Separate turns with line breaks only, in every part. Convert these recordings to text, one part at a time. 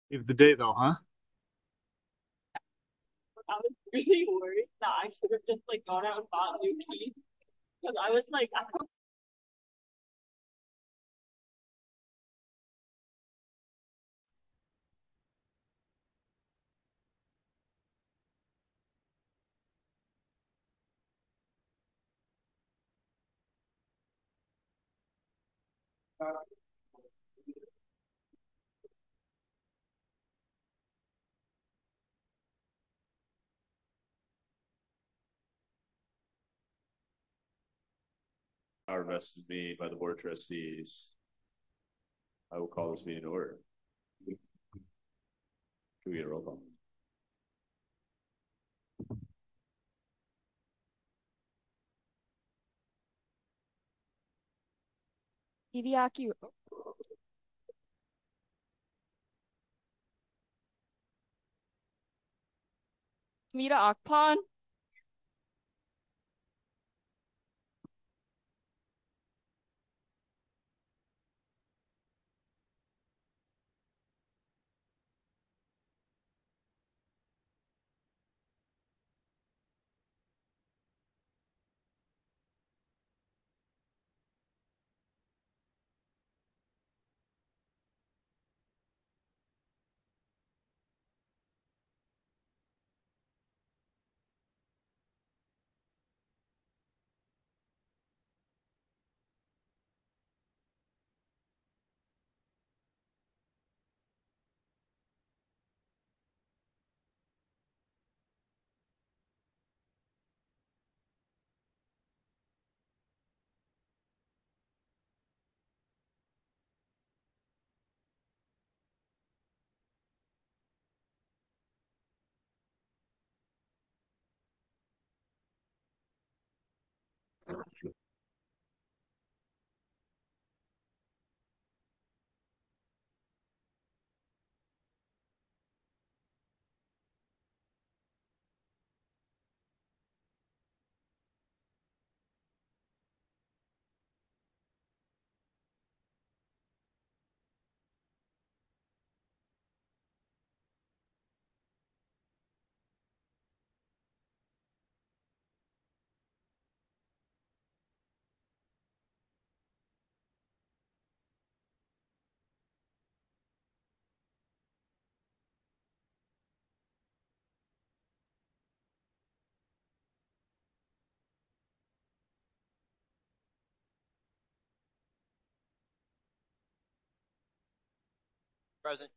Save the day though, huh?
I was really worried that I should have just like gone out and bought new keys because I was like, I don't
Power vested in me by the board of trustees. I will call this meeting to order. Can we get a roll call?
Hideaki Mita Akpan.
Present.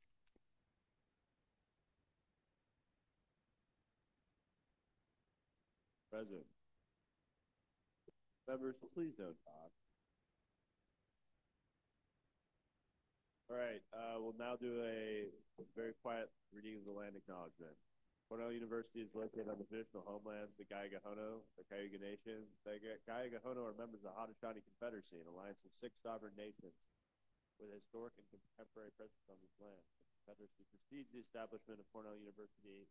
Present. Members, please don't talk. All right, we'll now do a very quiet reading of the land acknowledgement. Cornell University is located on the traditional homelands of the Gaagahono, the Cayuga Nation. The Gaagahono are members of the Haudenosaunee Confederacy, an alliance of 6 sovereign nations with a historic and contemporary presence on this land. The Confederacy precedes the establishment of Cornell University,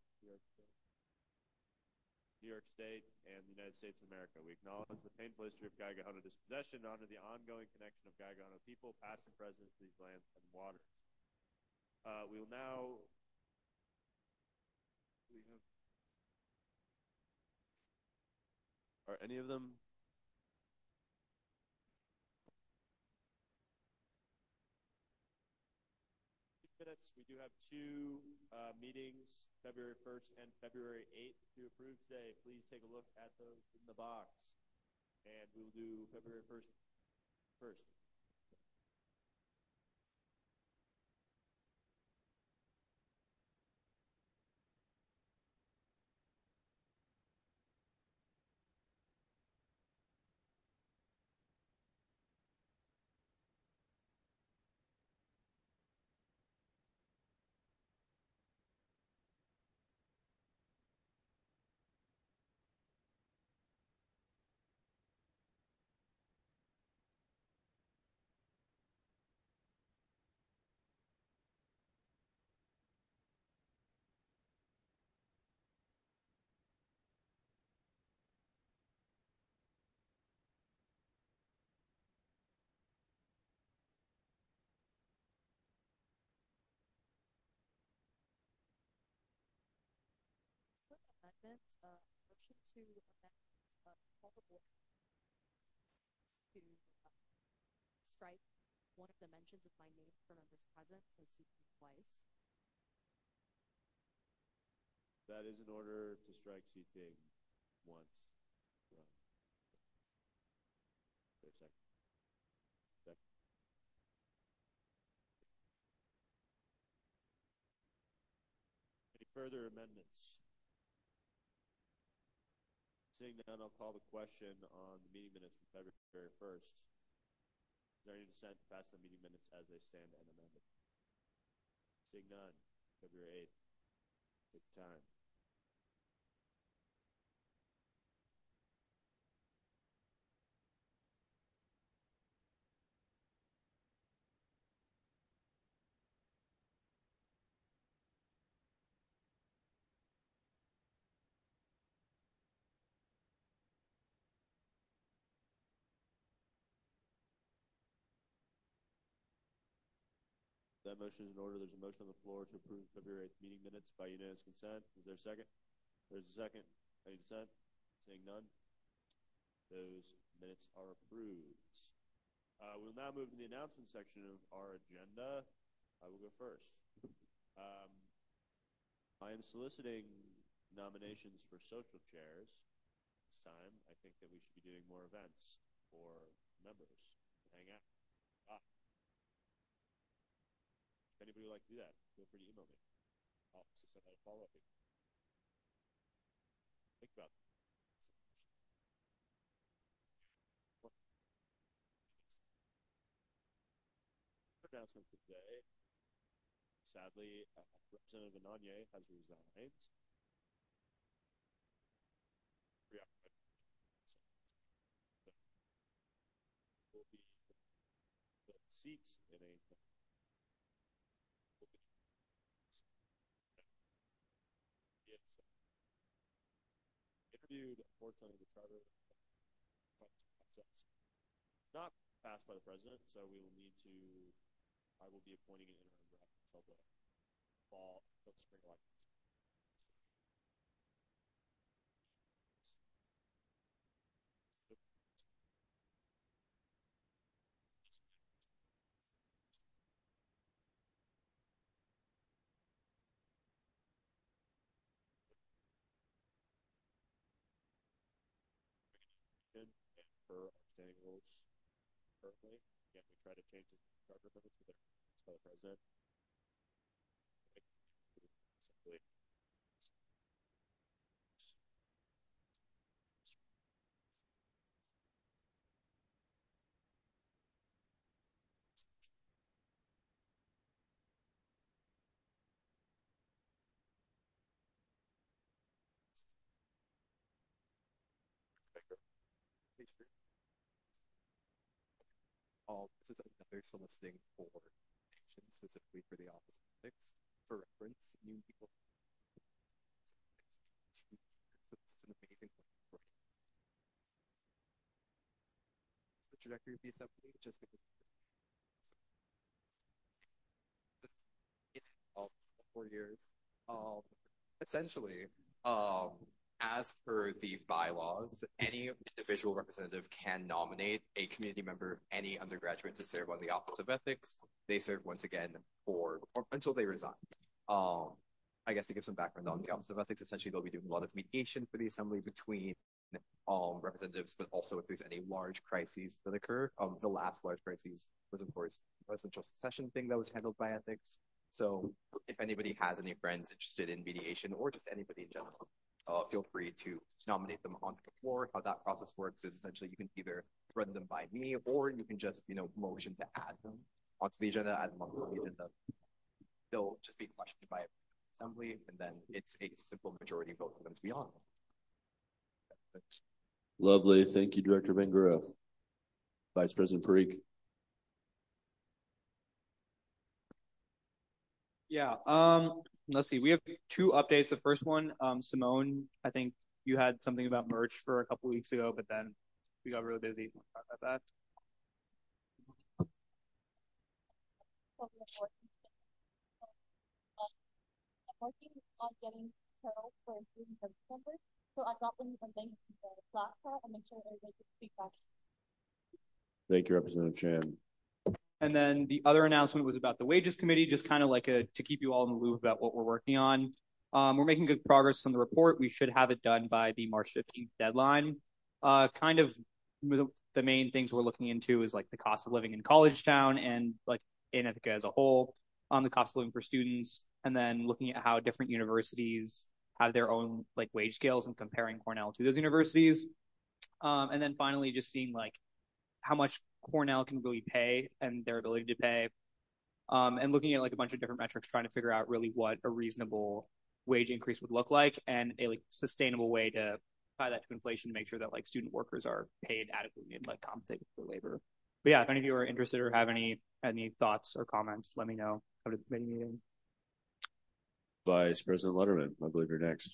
New York State, and the United States of America. We acknowledge the painful history of Gaagahono dispossession and honor the ongoing connection of Gaagahono people, past and present, to these lands and waters. We will now. We have, are any of them? Minutes. We do have two meetings, February 1st and February 8th, to approve today. Please take a look at those in the box. And we will do February 1st first.
amendment, motion to amend, call the board to strike one of the mentions of my name for members present as seeking twice.
That is in order to strike seating once. Wait a second. Any further amendments? Seeing none, I'll call the question on the meeting minutes from February 1st. Is there any dissent to pass the meeting minutes as they stand and amended? Seeing none, February 8th. Take time. That motion is in order. There's a motion on the floor to approve February 8th meeting minutes by unanimous consent. Is there a second? There's a second. Any dissent? Seeing none, those minutes are approved. We'll now move to the announcement section of our agenda. I will go first. I am soliciting nominations for social chairs this time. I think that we should be doing more events for members to hang out. If anybody would like to do that, feel free to email me. I'll also send out a follow-up. Think about it. Announcement for today. Sadly, Representative Ananye has resigned. Will be the seat in a interviewed. Unfortunately, the charter process not passed by the president, so we will need to. I will be appointing an interim rep until the fall, until the spring elections. And per our standing rules currently, again, we try to change the charter members to their by the president. Simply
this is another soliciting for nomination specifically for the Office of Ethics. For reference, new people. So this is an amazing way for the trajectory of the assembly, just because in all 4 years, essentially, as per the bylaws, any individual representative can nominate a community member, any undergraduate, to serve on the Office of Ethics. They serve once again until they resign. I guess to give some background on the Office of Ethics, essentially they'll be doing a lot of mediation for the assembly between representatives, but also if there's any large crises that occur. The last large crisis was, of course, the presidential succession thing that was handled by ethics. So if anybody has any friends interested in mediation or just anybody in general, feel free to nominate them onto the floor. How that process works is essentially you can either run them by me or you can just, motion to add them onto the agenda, add them onto the agenda. They'll just be questioned by assembly, and then it's a simple majority vote for them to be on.
Lovely. Thank you, Director Bangura. Vice President Parikh.
Yeah. Let's see. We have 2 updates. The first one, Simone, I think you had something about merch for a couple weeks ago, but then we got really busy. Talk about that.
working on getting Carol for student service members. So I dropped in a link to the Slack chat and make sure everybody can speak back.
Thank you, Representative Chan.
And then the other announcement was about the wages committee, just kind of like to keep you all in the loop about what we're working on. We're making good progress on the report. We should have it done by the March 15th deadline. Kind of the main things we're looking into is like the cost of living in College Town and like in Ithaca as a whole, the cost of living for students, and then looking at how different universities have their own like wage scales and comparing Cornell to those universities. And then finally just seeing like how much Cornell can really pay and their ability to pay. And looking at like a bunch of different metrics, trying to figure out really what a reasonable wage increase would look like and a like sustainable way to tie that to inflation to make sure that like student workers are paid adequately and like compensated for labor. But yeah, if any of you are interested or have any thoughts or comments, let me know. Come to the committee meeting.
Vice President Letterman, I believe you're next.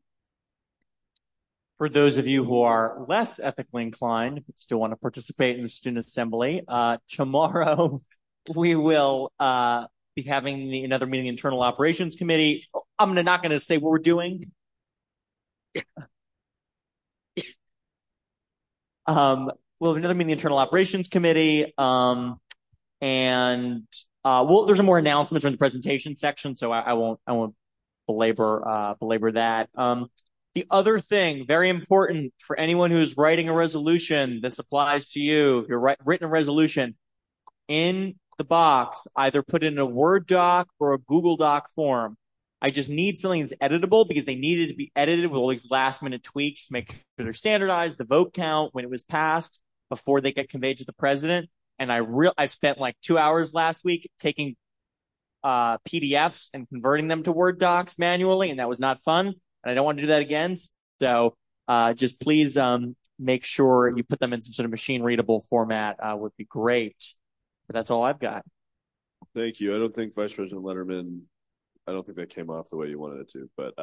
For those of you who are less ethically inclined but still want to participate in the student assembly, tomorrow we will be having another meeting, internal operations committee. I'm not going to say what we're doing. We'll have another meeting, the internal operations committee, and there's more announcements in the presentation section, so I won't belabor that. The other thing, very important for anyone who's writing a resolution, this applies to you. If you're written a resolution, in the box, either put in a Word doc or a Google Doc form. I just need something that's editable because they needed to be edited with all these last minute tweaks, make sure they're standardized, the vote count when it was passed before they get conveyed to the president. And I spent like 2 hours last week taking PDFs and converting them to Word docs manually, and that was not fun. And I don't want to do that again. So just please make sure you put them in some sort of machine readable format would be great. But that's all I've got.
Thank you. I don't think Vice President Letterman, I don't think that came off the way you wanted it to, but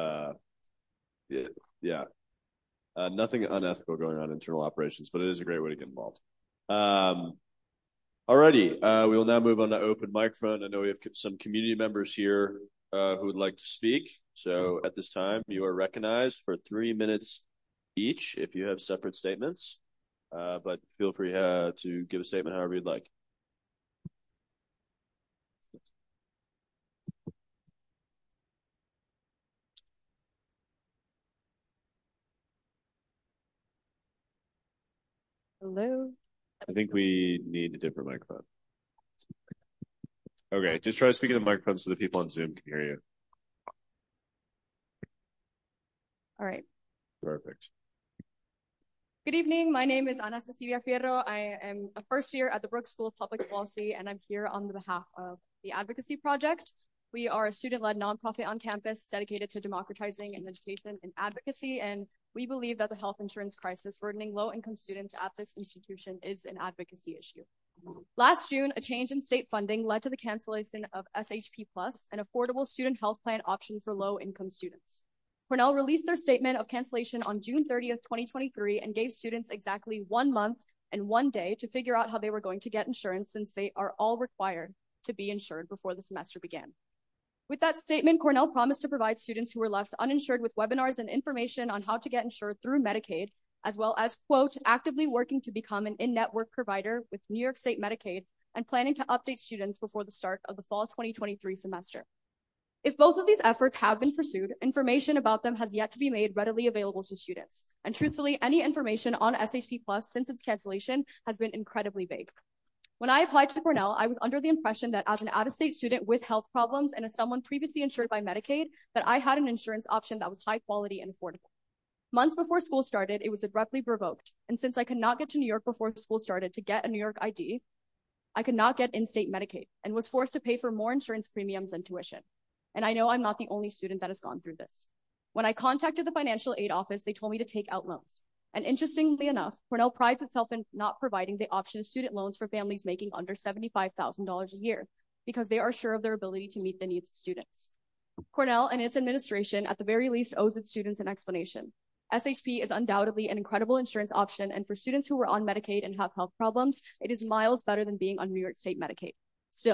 yeah. Nothing unethical going on in internal operations, but it is a great way to get involved. Alrighty, we will now move on to open microphone. I know we have some community members here who would like to speak. So at this time, you are recognized for 3 minutes each if you have separate statements, but feel free to give a statement however you'd like.
Hello.
I think we need a different microphone. Okay, just try to speak in the microphone so the people on Zoom can hear you.
All right.
Perfect.
Good evening. My name is Ana Cecilia Fierro. I am a first year at the Brooks School of Public Policy, and I'm here on behalf of the Advocacy Project. We are a student-led nonprofit on campus dedicated to democratizing and education and advocacy, and we believe that the health insurance crisis burdening low-income students at this institution is an advocacy issue. Last June, a change in state funding led to the cancellation of SHP Plus, an affordable student health plan option for low-income students. Cornell released their statement of cancellation on June 30th, 2023, and gave students exactly 1 month and 1 day to figure out how they were going to get insurance, since they are all required to be insured before the semester began. With that statement, Cornell promised to provide students who were left uninsured with webinars and information on how to get insured through Medicaid, as well as, quote, actively working to become an in-network provider with New York State Medicaid and planning to update students before the start of the fall 2023 semester. If both of these efforts have been pursued, information about them has yet to be made readily available to students. And truthfully, any information on SHP Plus since its cancellation has been incredibly vague. When I applied to Cornell, I was under the impression that as an out-of-state student with health problems and as someone previously insured by Medicaid, that I had an insurance option that was high quality and affordable. Months before school started, it was abruptly revoked. And since I could not get to New York before school started to get a New York ID, I could not get in-state Medicaid and was forced to pay for more insurance premiums and tuition. And I know I'm not the only student that has gone through this. When I contacted the financial aid office, they told me to take out loans. And interestingly enough, Cornell prides itself in not providing the option of student loans for families making under $75,000 a year, because they are sure of their ability to meet the needs of students. Cornell and its administration, at the very least, owes its students an explanation. SHP is undoubtedly an incredible insurance option, and for students who are on Medicaid and have health problems, it is miles better than being on New York State Medicaid. Still,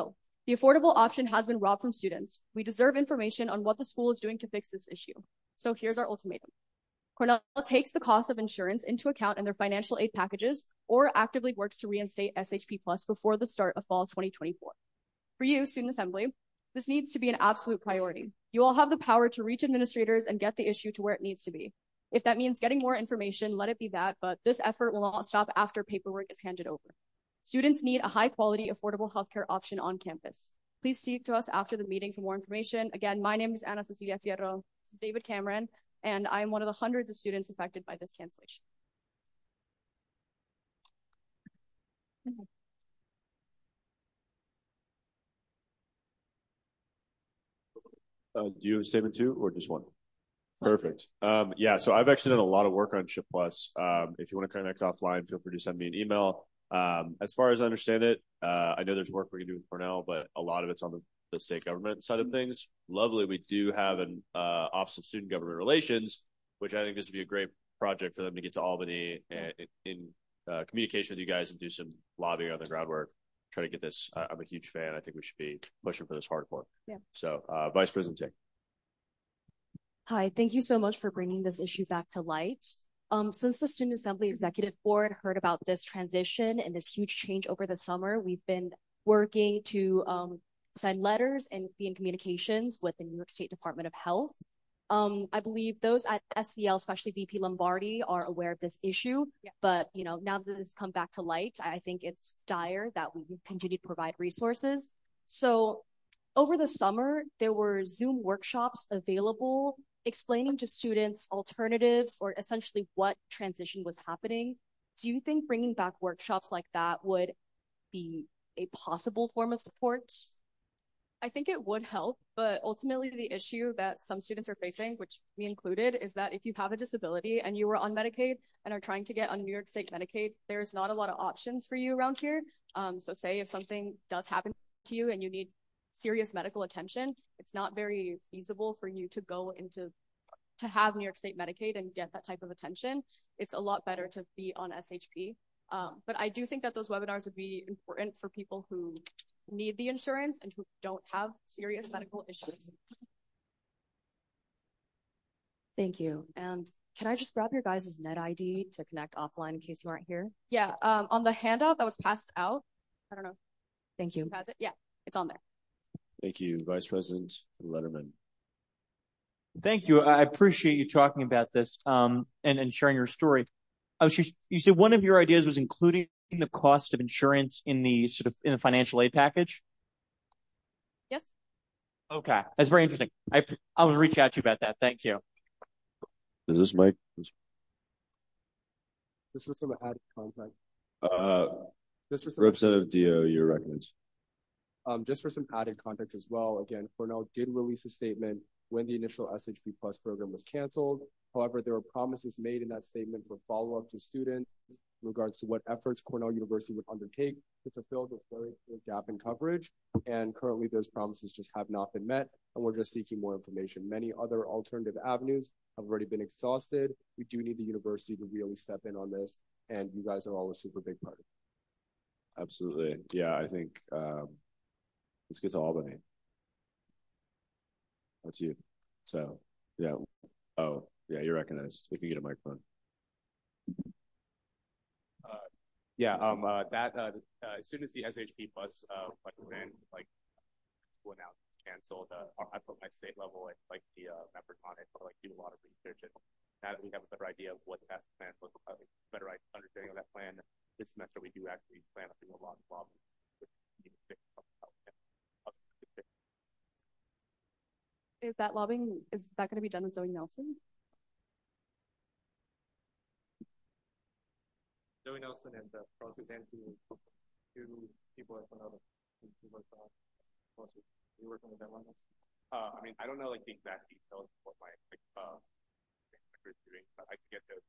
The affordable option has been robbed from students. We deserve information on what the school is doing to fix this issue. So here's our ultimatum. Cornell takes the cost of insurance into account in their financial aid packages or actively works to reinstate SHP Plus before the start of fall 2024. For you, Student Assembly, this needs to be an absolute priority. You all have the power to reach administrators and get the issue to where it needs to be. If that means getting more information, let it be that, but this effort will not stop after paperwork is handed over. Students need a high-quality, affordable healthcare option on campus. Please speak to us after the meeting for more information. Again, my name is Ana Cecilia Fierro, David Cameron, and I am one of the hundreds of students affected by this cancellation.
Do you have a statement too, or just one? Perfect. Yeah, so I've actually done a lot of work on Chip Plus. If you want to connect offline, feel free to send me an email. As far as I understand it, I know there's work we can do with Cornell, but a lot of it's on the state government side of things. Lovely, we do have an Office of Student Government Relations, which I think this would be a great project for them to get to Albany and in communication with you guys and do some lobbying on the groundwork. Try to get this. I'm a huge fan. I think we should be pushing for this hardcore.
Yeah.
So, Vice President Ting.
Hi, thank you so much for bringing this issue back to light. Since the Student Assembly Executive Board heard about this transition and this huge change over the summer, we've been working to send letters and be in communications with the New York State Department of Health. I believe those at SCL, especially VP Lombardi, are aware of this issue. Yeah. But, you know, now that this has come back to light, I think it's dire that we continue to provide resources. So over the summer, there were Zoom workshops available explaining to students alternatives or essentially what transition was happening. Do you think bringing back workshops like that would be a possible form of support?
I think it would help, but ultimately the issue that some students are facing, which me included, is that if you have a disability and you were on Medicaid and are trying to get on New York State Medicaid, there's not a lot of options for you around here. So say if something does happen to you and you need serious medical attention, it's not very feasible for you to go into to have New York State Medicaid and get that type of attention. It's a lot better to be on SHP. But I do think that those webinars would be important for people who need the insurance and who don't have serious medical issues.
Thank you. And can I just grab your guys' net ID to connect offline in case you aren't here?
Yeah, on the handout that was passed out, I don't know.
Thank you.
Who has it? Yeah, it's on there.
Thank you, Vice President Letterman.
Thank you. I appreciate you talking about this and sharing your story. You said one of your ideas was including the cost of insurance in the financial aid package?
Yes.
Okay. That's very interesting. I was reaching out to you about that. Thank you.
Is this Mike?
Just for some added context.
Representative Dio, you're recognized.
Just for some added context as well, again, Cornell did release a statement when the initial SHP Plus program was canceled. However, there were promises made in that statement for follow-up to students in regards to what efforts Cornell University would undertake to fulfill this very clear gap in coverage. And currently, those promises just have not been met, and we're just seeking more information. Many other alternative avenues have already been exhausted. We do need the university to really step in on this, and you guys are all a super big part of it.
Absolutely. Yeah, I think let's get to Albany. That's you. So, yeah. Oh, yeah, you're recognized. If you get a microphone.
As soon as the SHP Plus plan school announced canceled, I put my state level and the members on it to do a lot of research, and now that we have a better idea of what that plan looks like, better understanding of that plan, this semester we do actually plan on doing a lot of lobbying.
Is that lobbying, is that going to be done with Zoe Nelson?
Zoe Nelson and Charles Suzanne, two people at Cornell who working with them on this. I mean, I don't know the exact details of what my is doing, but I can get those.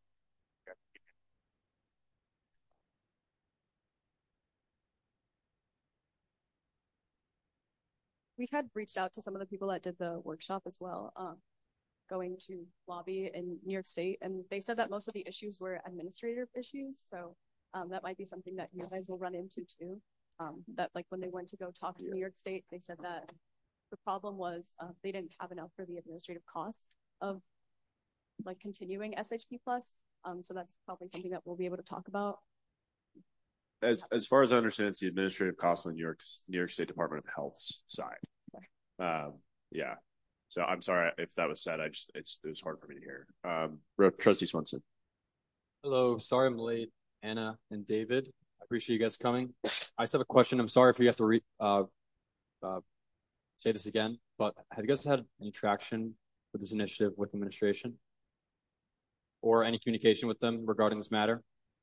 We had reached out to some of the people that did the workshop as well, going to lobby in New York State, and they said that most of the issues were administrative issues, so that might be something that you guys will run into too. that like when they went to go talk to New York State, they said that the problem was they didn't have enough for the administrative cost of like continuing SHP plus. So that's probably something that we'll be able to talk about.
As far as I understand, it's the administrative cost on New York State Department of Health's side. Yeah. So I'm sorry if that was said. It was hard for me to hear. Trustee Swenson.
Hello. Sorry I'm late, Anna and David. I appreciate you guys coming. I just have a question. I'm sorry if you have to say this again, but have you guys had any traction with this initiative with administration or any communication with them regarding this matter?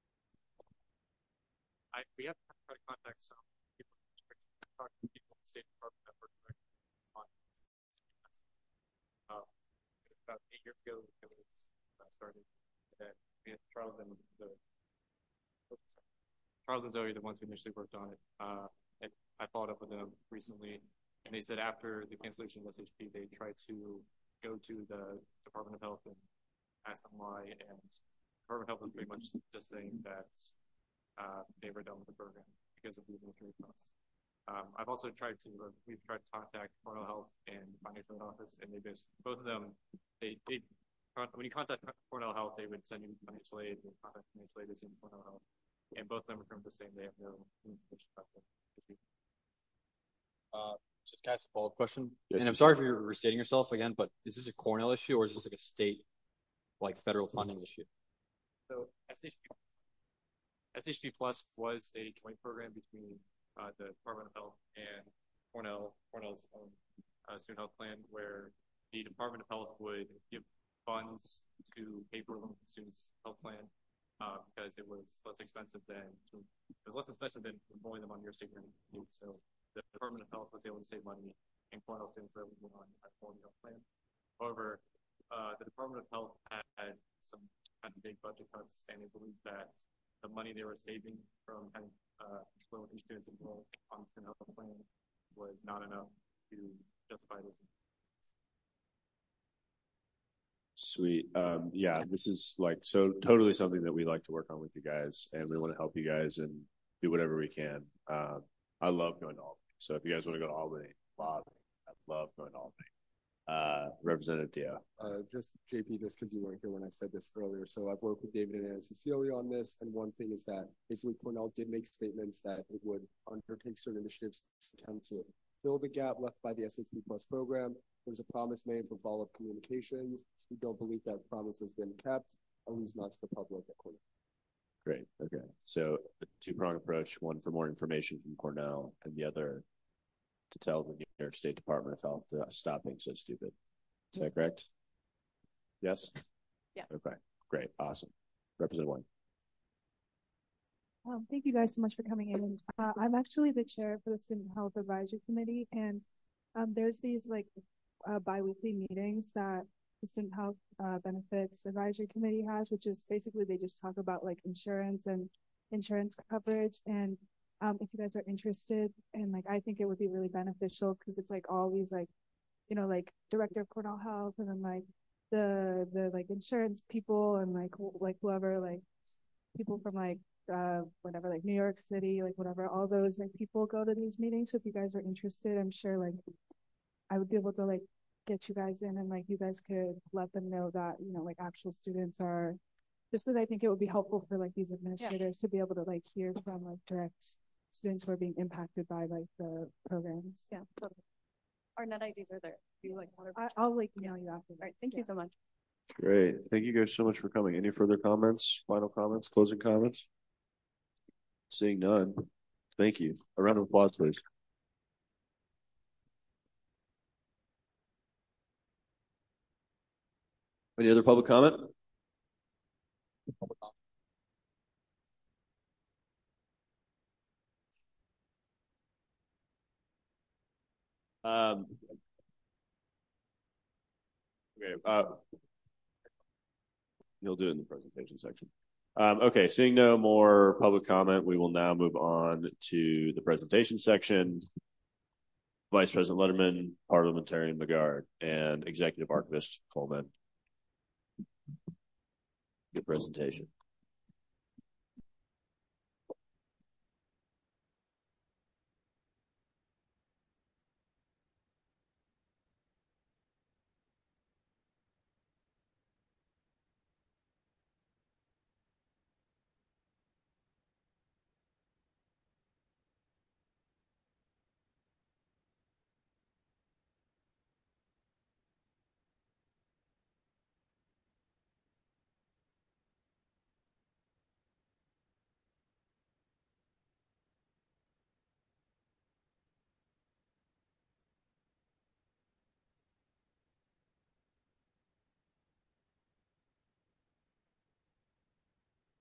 We have tried to contact some people in the State Department that work on about 8 years ago. It was started. We had Charles and Zoe, the ones who initially worked on it. And I followed up with them recently, and they said after the cancellation of SHP, they tried to go to the Department of Health and ask them why, and the Department of Health was pretty much just saying that they were done with the program because of the administrative costs. We've tried to contact Cornell Health and Financial Aid Office, and both of them, when you contact Cornell Health, they would send you financial aid, and contact financial aid, they send you Cornell Health, and both of them are from the same. They have no information about the issue.
Just guys, a follow-up question.
Yes,
and I'm sorry if you're restating yourself again, but is this a Cornell issue or is this like a state, like federal funding issue?
So SHP Plus was a joint program between the Department of Health and Cornell's own student health plan, where the Department of Health would give funds to pay for the students' health plan because it was less expensive than enrolling them on your state rate. So the Department of Health was able to save money, and Cornell students were able to go on a quality health plan. However, the Department of Health had some kind of big budget cuts, and they believed that the money they were saving from having low-income students enrolled on the student health plan was not enough to justify this.
Sweet. Yeah, this is like so totally something that we like to work on with you guys, and we want to help you guys and do whatever we can. I love going to Albany. So if you guys want to go to Albany, I love going to Albany. Representative Dio.
Just JP, just because you weren't here when I said this earlier. So I've worked with David and Anna Cecilia on this, and one thing is that basically Cornell did make statements that it would undertake certain initiatives to attempt to fill the gap left by the SHP Plus program. There's a promise made for follow-up communications. We don't believe that promise has been kept, at least not to the public at Cornell.
Great. Okay. So a two-pronged approach, one for more information from Cornell and the other to tell the New York State Department of Health to stop being so stupid. Is that correct? Yes?
Yeah.
Okay. Great. Awesome. Representative Wang.
Thank you guys so much for coming in. I'm actually the chair for the Student Health Advisory Committee, and there's these like bi-weekly meetings that the Student Health Benefits Advisory Committee has, which is basically they just talk about like insurance and insurance coverage. And if you guys are interested, and like I think it would be really beneficial because it's like all these like, you know, like director of Cornell Health, and then like the like insurance people, and like whoever, like people from like whatever, like New York City, like whatever, all those like people go to these meetings. So if you guys are interested, I'm sure like I would be able to like get you guys in, and like you guys could let them know that, you know, like actual students are, just because I think it would be helpful for like these administrators to be able to like hear from like direct students who are being impacted by like the programs.
Yeah, totally. Our net IDs are there. You like want to?
I'll like email you after.
All right. Thank you so much.
Great. Thank you guys so much for coming. Any further comments, final comments, closing comments? Seeing none. Thank you. A round of applause, please. Any other public comment? Okay. You'll do it in the presentation section. Okay, seeing no more public comment, we will now move on to the presentation section. Vice President Letterman, Parliamentarian Magard, and Executive Archivist Coleman. Good presentation.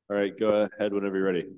All right, go ahead whenever you're ready.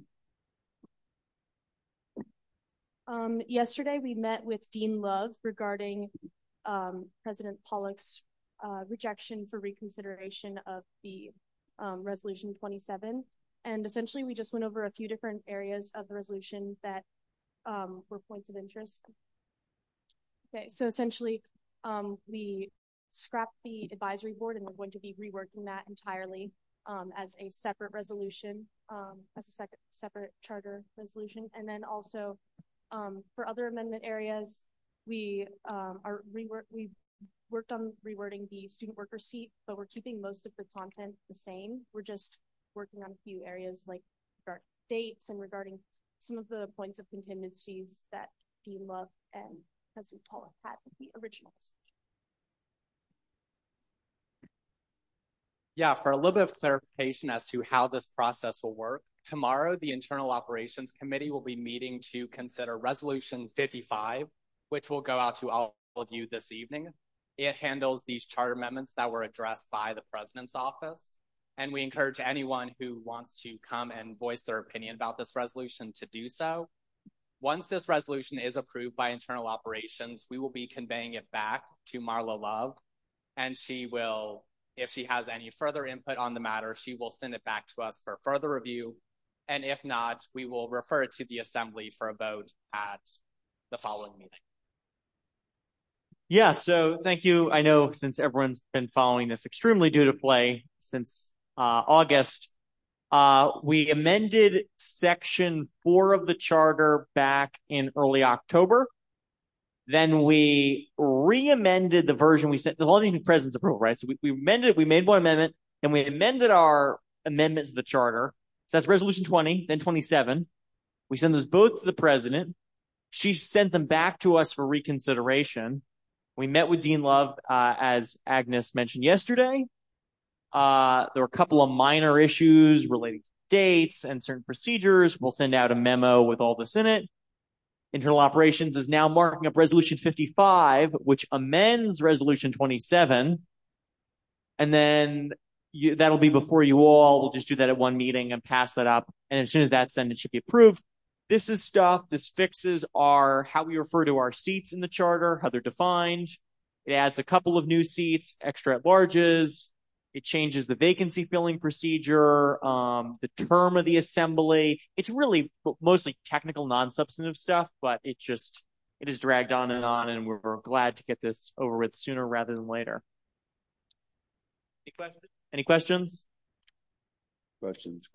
Yesterday we met with Dean Love regarding President Pollock's rejection for reconsideration of the Resolution 27. And essentially we just went over a few different areas of the resolution that were points of interest. Okay, so essentially we scrapped the advisory board and we're going to be reworking that entirely as a separate resolution, as a separate charter resolution. And then also for other amendment areas, we worked on rewording the student worker seat, but we're keeping most of the content the same. We're just working on a few areas like regarding dates and regarding some of the points of contingencies that Dean Love and President Pollock had with the original resolution.
Yeah, for a little bit of clarification as to how this process will work, tomorrow the Internal Operations Committee will be meeting to consider Resolution 55, which will go out to all of you this evening. It handles these charter amendments that were addressed by the President's office, and we encourage anyone who wants to come and voice their opinion about this resolution to do so. Once this resolution is approved by Internal Operations, we will be conveying it back to Marla Love, and she will, if she has any further input on the matter, she will send it back to us for further review. And if not, we will refer it to the Assembly for a vote at the following meeting.
Yeah, so thank you. I know since everyone's been following this extremely dutifully since August, we amended Section 4 of the Charter back in early October. Then we re-amended the version we sent. All these new president's approval, right? So we amended it. We made one amendment, and we amended our amendments to the charter. So that's Resolution 20, then 27. We send those both to the president. She sent them back to us for reconsideration. We met with Dean Love, as Agnes mentioned yesterday. There were a couple of minor issues relating to dates and certain procedures. We'll send out a memo with all this in it. Internal Operations is now marking up Resolution 55, which amends Resolution 27. And then that'll be before you all. We'll just do that at one meeting and pass that up. And as soon as that's done, it should be approved. This fixes how we refer to our seats in the charter, how they're defined. It adds a couple of new seats, extra at-larges. It changes the vacancy filling procedure, the term of the assembly. It's really mostly technical, non-substantive stuff, but it is dragged on, and we're glad to get this over with sooner rather than later. Any questions?
Questions?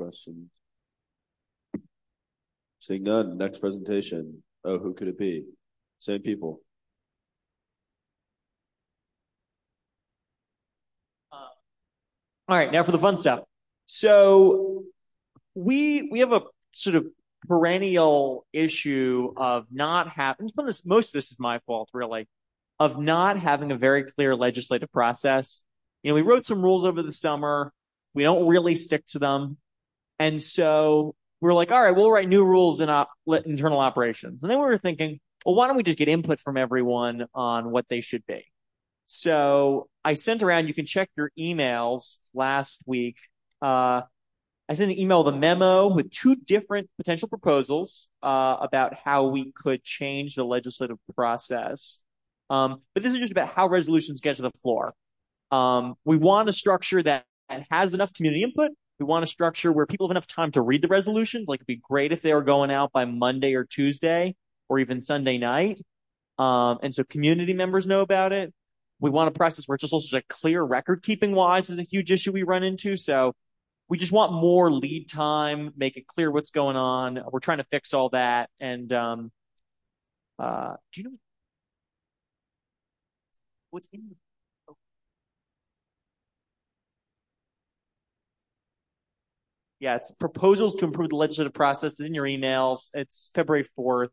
Seeing none, next presentation. Oh, who could it be? Same people.
All right, now for the fun stuff. So we have a sort of perennial issue of not having, most of this is my fault, really, of not having a very clear legislative process. We wrote some rules over the summer. We don't really stick to them. And so we're like, all right, we'll write new rules in internal operations. And then we were thinking, well, why don't we just get input from everyone on what they should be? So I sent around, you can check your emails last week. I sent an email with a memo with two different potential proposals about how we could change the legislative process. But this is just about how resolutions get to the floor. We want a structure that has enough community input. We want a structure where people have enough time to read the resolution. Like, it'd be great if they were going out by Monday or Tuesday or even Sunday night. And so community members know about it. We want a process where it's just also clear record keeping wise is a huge issue we run into. So we just want more lead time, make it clear what's going on. We're trying to fix all that. And do you know what's in the Yeah, it's proposals to improve the legislative process. It's in your emails. It's February 4th.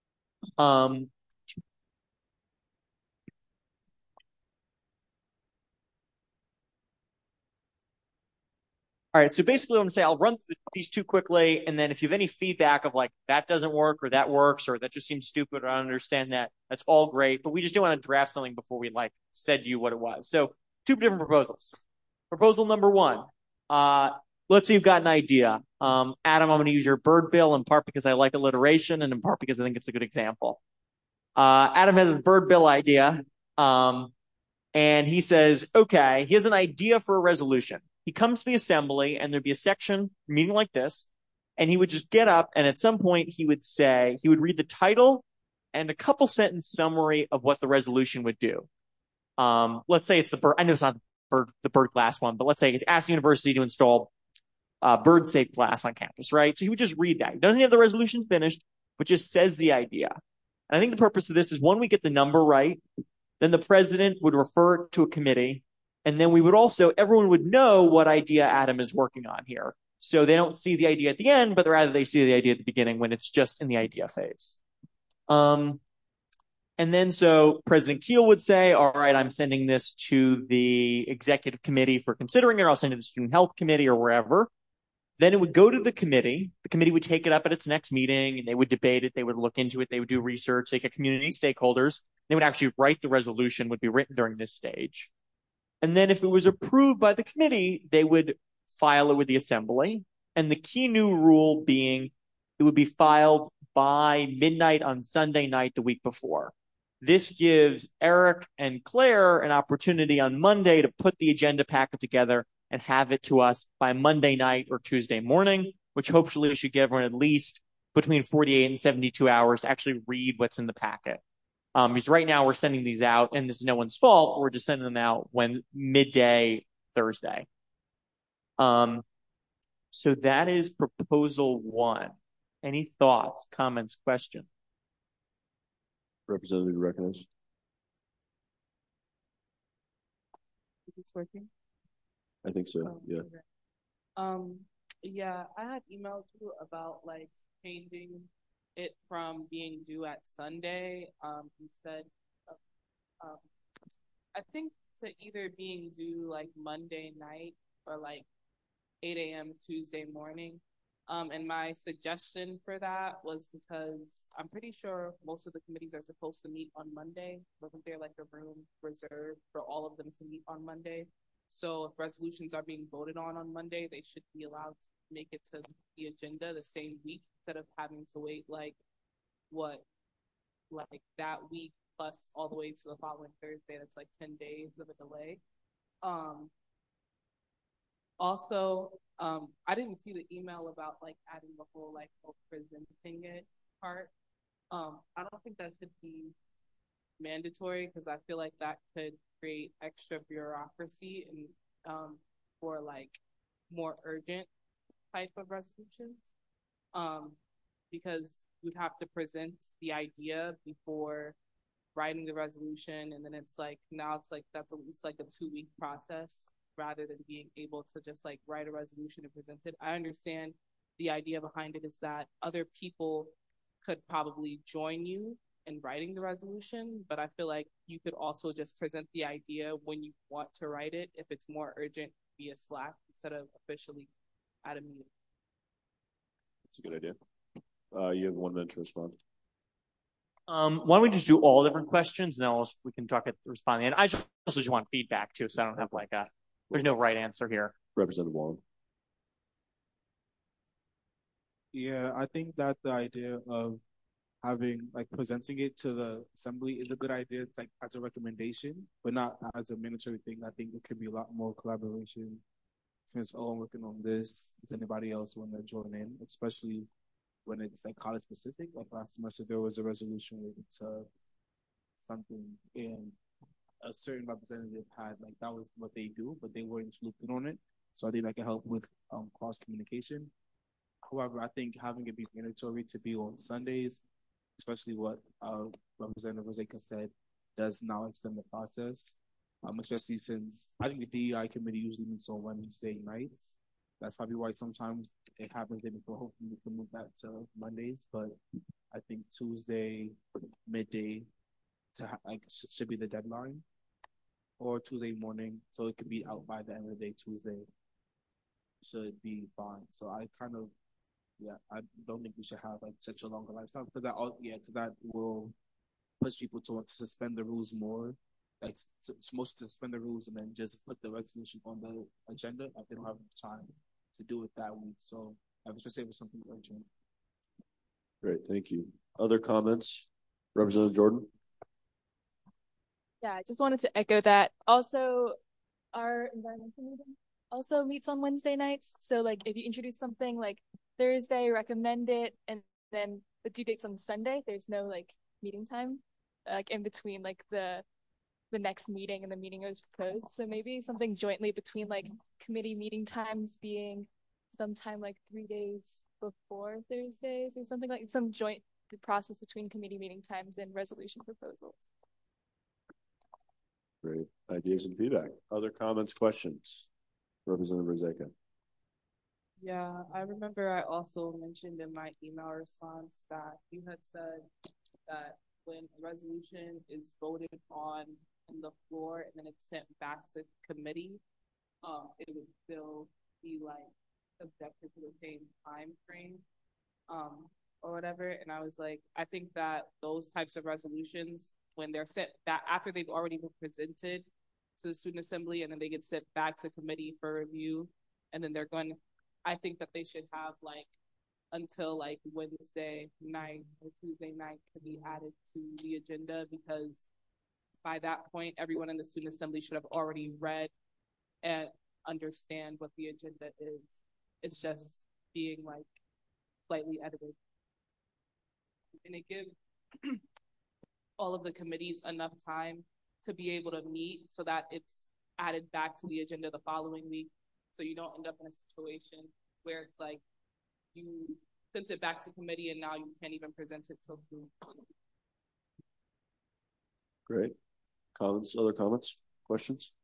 All right, so basically I'm going to say I'll run through these two quickly, and then if you have any feedback of like, that doesn't work, or that works, or that just seems stupid, or I don't understand that, that's all great, but we just didn't want to draft something before we said to you what it was. So two different proposals. Proposal number one, let's say you've got an idea. Adam, I'm going to use your bird bill in part because I like alliteration and in part because I think it's a good example. Adam has his bird bill idea. And he says, okay, he has an idea for a resolution. He comes to the assembly and there'd be a section meeting like this. And he would just get up and at some point he would read the title and a couple sentence summary of what the resolution would do. Let's say it's the bird. I know it's not the bird glass one, but let's say it's ask the university to install bird safe glass on campus, right? So he would just read that. He doesn't have the resolution finished, but just says the idea. And I think the purpose of this is one, we get the number right. Then the president would refer it to a committee. And then everyone would know what idea Adam is working on here. So they don't see the idea at the end, but rather they see the idea at the beginning when it's just in the idea phase. And then so President Keel would say, all right, I'm sending this to the executive committee for considering it, or I'll send it to the student health committee or wherever. Then it would go to the committee. The committee would take it up at its next meeting and they would debate it. They would look into it. They would do research. They get community stakeholders. They would actually write the resolution, would be written during this stage. And then if it was approved by the committee, they would file it with the assembly. And the key new rule being it would be filed by midnight on Sunday night the week before. This gives Eric and Claire an opportunity on Monday to put the agenda packet together and have it to us by Monday night or Tuesday morning, which hopefully should give everyone at least between 48 and 72 hours to actually read what's in the packet. Because right now we're sending these out, and this is no one's fault. We're just sending them out when midday Thursday. So that is proposal 1. Any thoughts, comments, questions?
Representative recognized.
Is this working?
I think so. Yeah.
Okay. Yeah, I had emailed you about like changing it from being due at Sunday, instead of, I think to either being due like Monday night or like 8 a.m. Tuesday morning. And my suggestion for that was because I'm pretty sure most of the committees are supposed to meet on Monday. Wasn't there like a room reserved for all of them to meet on Monday? So if resolutions are being voted on Monday, they should be allowed to make it to the agenda the same week instead of having to wait like that week plus all the way to the following Thursday. That's like 10 days of a delay. Also, I didn't see the email about like adding the whole like presenting it part. I don't think that should be mandatory because I feel like that could create extra bureaucracy and for like more urgent type of resolutions. Because you'd have to present the idea before writing the resolution, and then it's like that's at least like a 2-week process rather than being able to just like write a resolution and present it. I understand the idea behind it is that other people could probably join you in writing the resolution, but I feel like you could also just present the idea when you want to write it if it's more urgent via Slack instead of officially at a meeting.
That's a good idea. You have 1 minute to respond.
Why don't we just do all different questions and then we can talk at the respond. And I just want feedback too, so I don't have like there's no right answer here.
Representative Wong.
Yeah, I think that the idea of having like presenting it to the assembly is a good idea, like as a recommendation, but not as a mandatory thing. I think it could be a lot more collaboration. Since I'm working on this, does anybody else want to join in, especially when it's like college specific? Like last semester, there was a resolution related to something, and a certain representative had like that was what they do, but they weren't looped in on it. So I think that can help with cross communication. However, I think having it be mandatory to be on Sundays, especially what Representative Roseka said, does now extend the process. Especially since I think the DEI committee usually meets on Wednesday nights. That's probably why sometimes it happens. Before hopefully we can move that to Mondays, but I think Tuesday midday should be the deadline, or Tuesday morning, so it could be out by the end of the day. Tuesday should be fine. So I don't think we should have like such a longer lifestyle because that will push people to want to suspend the rules more. Like most to suspend the rules and then just put the resolution on the agenda. I don't have time to do it that week. So I was just it was something urgent.
Great, thank you. Other comments? Representative Jordan?
Yeah, I just wanted to echo that. Also, our environmental meeting also meets on Wednesday nights. So like if you introduce something like Thursday, recommend it, and then the due date's on Sunday, there's no like meeting time like in between like the next meeting and the meeting it was proposed. So maybe something jointly between like committee meeting times being sometime like 3 days before Thursdays or something, like some joint process between committee meeting times and resolution proposals.
Great ideas and feedback. Other comments, questions? Representative Roseka.
Yeah, I remember I also mentioned in my email response that you had said that when a resolution is voted on in the floor and then it's sent back to committee, it would still be like subjected to the same time frame, or whatever. And I was like, I think that those types of resolutions, when they're sent back after they've already been presented to the student assembly and then they get sent back to committee for review, and then I think that they should have like until like Wednesday night or Tuesday night to be added to the agenda, because by that point, everyone in the student assembly should have already read and understand what the agenda is. It's just being like slightly edited. And it gives all of the committees enough time to be able to meet so that it's added back to the agenda the following week. So you don't end up in a situation where it's like you sent it back to committee and now you can't even present it till 2.
Great. Comments, other comments, questions?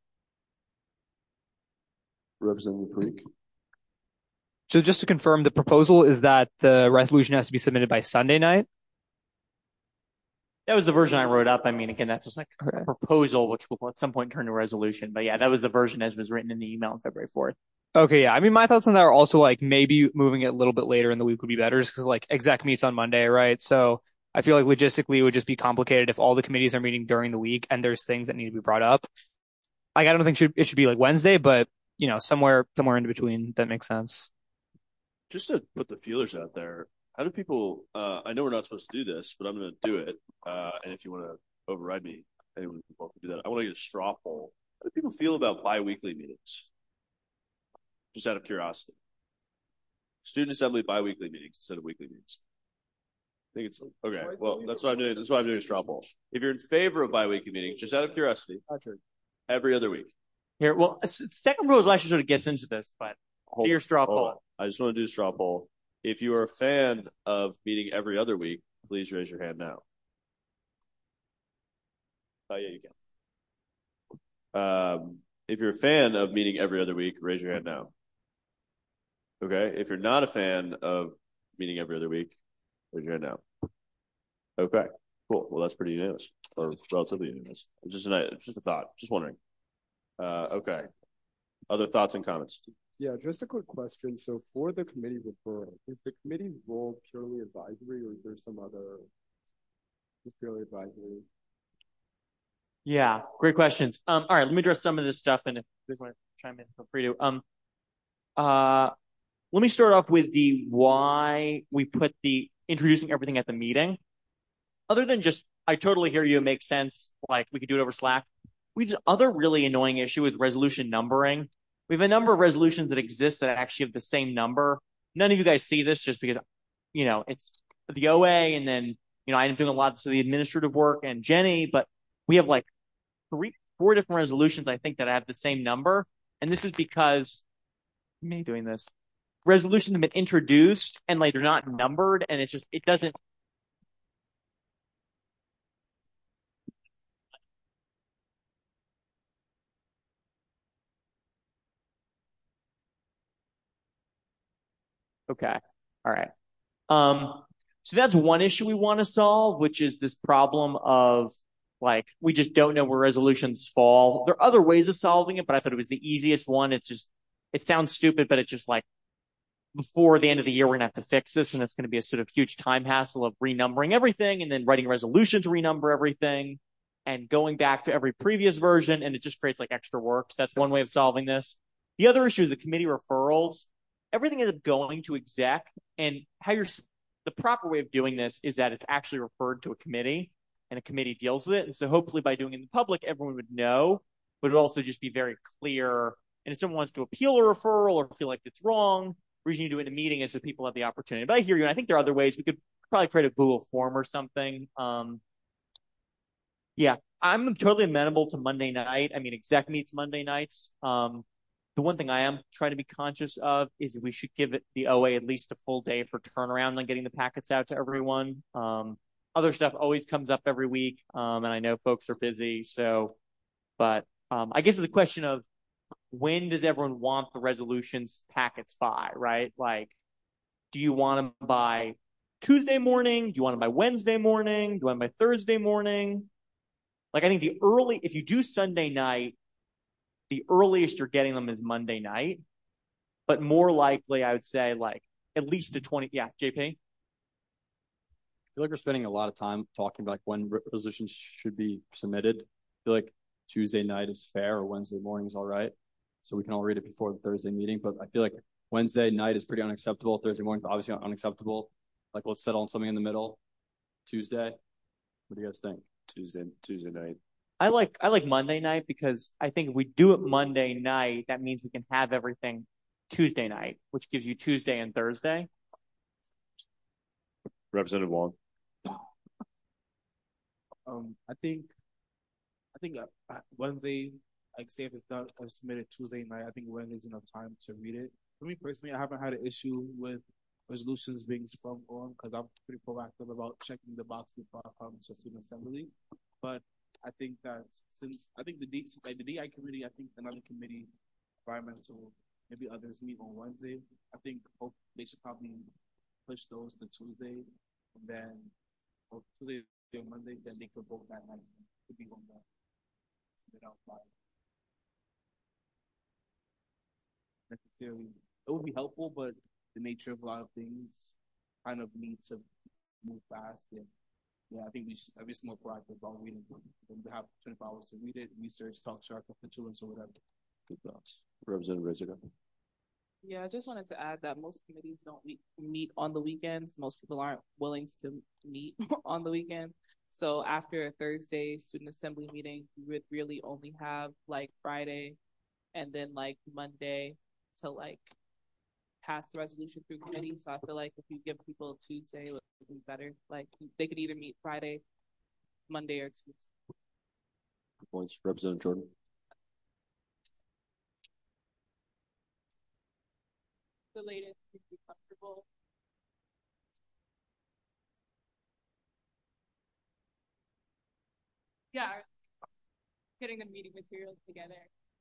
Representative Parikh.
So just to confirm, the proposal is that the resolution has to be submitted by Sunday night?
That was the version I wrote up. I mean, again, that's just like a proposal, which will at some point turn to a resolution. But yeah, that was the version as was written in the email on February 4th.
Okay, yeah. I mean, my thoughts on that are also like maybe moving it a little bit later in the week would be better, just because like exec meets on Monday, right? So I feel like logistically it would just be complicated if all the committees are meeting during the week and there's things that need to be brought up. Like, I don't think it should be like Wednesday, but you know, somewhere in between, that makes sense.
Just to put the feelers out there, how do people, I know we're not supposed to do this, but I'm going to do it. And if you want to override me, anyone is welcome to do that. I want to get a straw poll. How do people feel about bi-weekly meetings? Just out of curiosity. Student assembly bi-weekly meetings instead of weekly meetings. I think it's okay. Well, that's what I'm doing. That's why I'm doing a straw poll. If you're in favor of bi-weekly meetings, just out of curiosity, every other week.
Here, well, the second proposal actually sort of gets into this, but do your straw poll.
I just want to do a straw poll. If you are a fan of meeting every other week, please raise your hand now. Oh, yeah, you can. If you're a fan of meeting every other week, raise your hand now. Okay. If you're not a fan of meeting every other week, raise your hand now. Okay. Cool. Well, that's pretty unanimous, or relatively unanimous. Just a thought. Just wondering. Okay. Other thoughts and comments?
Yeah, just a quick question. So for the committee referral, is the committee's role purely advisory, or is there some other purely advisory?
Yeah, great questions. All right, let me address some of this stuff, and if you want to chime in, feel free to. Let me start off with the why we put the introducing everything at the meeting. Other than just, I totally hear you, it makes sense, like we could do it over Slack. We have this other really annoying issue with resolution numbering. We have a number of resolutions that exist that actually have the same number. None of you guys see this just because, you know, it's the OA, and then, you know, I end up doing a lot of the administrative work and Jenny, but we have like 3-4 different resolutions, I think, that have the same number. And this is because, me doing this, resolutions have been introduced and like they're not numbered, and it's just, it doesn't. Okay. All right. So that's one issue we want to solve, which is this problem of like, we just don't know where resolutions fall. There are other ways of solving it, but I thought it was the easiest one. It's just, it sounds stupid, but it's just like, before the end of the year, we're going to have to fix this, and it's going to be a sort of huge time hassle of renumbering everything and then writing resolutions to renumber everything and going back to every previous version, and it just creates like extra work. So that's one way of solving this. The other issue is the committee referrals. everything ends up going to exec, and the proper way of doing this is that it's actually referred to a committee, and a committee deals with it. And so hopefully by doing it in the public, everyone would know, but it would also just be very clear. And if someone wants to appeal a referral or feel like it's wrong, the reason you do it in a meeting is so people have the opportunity. But I hear you, and I think there are other ways. We could probably create a Google form or something. Yeah, I'm totally amenable to Monday night. I mean, exec meets Monday nights. The one thing I am trying to be conscious of is we should give the OA at least a full day for turnaround on getting the packets out to everyone. Other stuff always comes up every week, and I know folks are busy. But I guess it's a question of when does everyone want the resolutions packets by, right? Like, do you want them by Tuesday morning? Do you want them by Wednesday morning? Do you want them by Thursday morning? Like, I think if you do Sunday night, the earliest you're getting them is Monday night, but more likely, I would say, like, at least to 20. Yeah, JP?
I feel like we're spending a lot of time talking about like when resolutions should be submitted. I feel like Tuesday night is fair or Wednesday morning is all right. So we can all read it before the Thursday meeting, but I feel like Wednesday night is pretty unacceptable. Thursday morning is obviously unacceptable. Like, let's settle on something in the middle. Tuesday. What do you guys think?
Tuesday night.
I like Monday night because I think if we do it Monday night, that means we can have everything Tuesday night, which gives you Tuesday and Thursday.
Representative Wong.
I think Wednesday, like say if it's done or submitted Tuesday night, I think Wednesday's enough time to read it. For me personally, I haven't had an issue with resolutions being sprung on because I'm pretty proactive about checking the box before I come to student assembly. But I think that since I think the DI committee, I think another committee, environmental, maybe others meet on Wednesday. I think they should probably push those to Tuesday, and then Tuesday or Monday, then they could vote that night to be on that. Necessarily, it would be helpful, but the nature of a lot of things kind of need to move fast. And yeah, I think we should be more proactive about reading. We have 24 hours to read it, research, talk to our constituents or whatever.
Good thoughts. Representative Riziger.
Yeah, I just wanted to add that most committees don't meet on the weekends. Most people aren't willing to meet on the weekend. So after a Thursday student assembly meeting, we would really only have like Friday and then like Monday to like pass the resolution through committee. So I feel like if you give people Tuesday, it would be better. Like they could either meet Friday, Monday, or Tuesday.
Good points. Representative Jordan.
The latest would be comfortable. Yeah, getting the meeting materials together.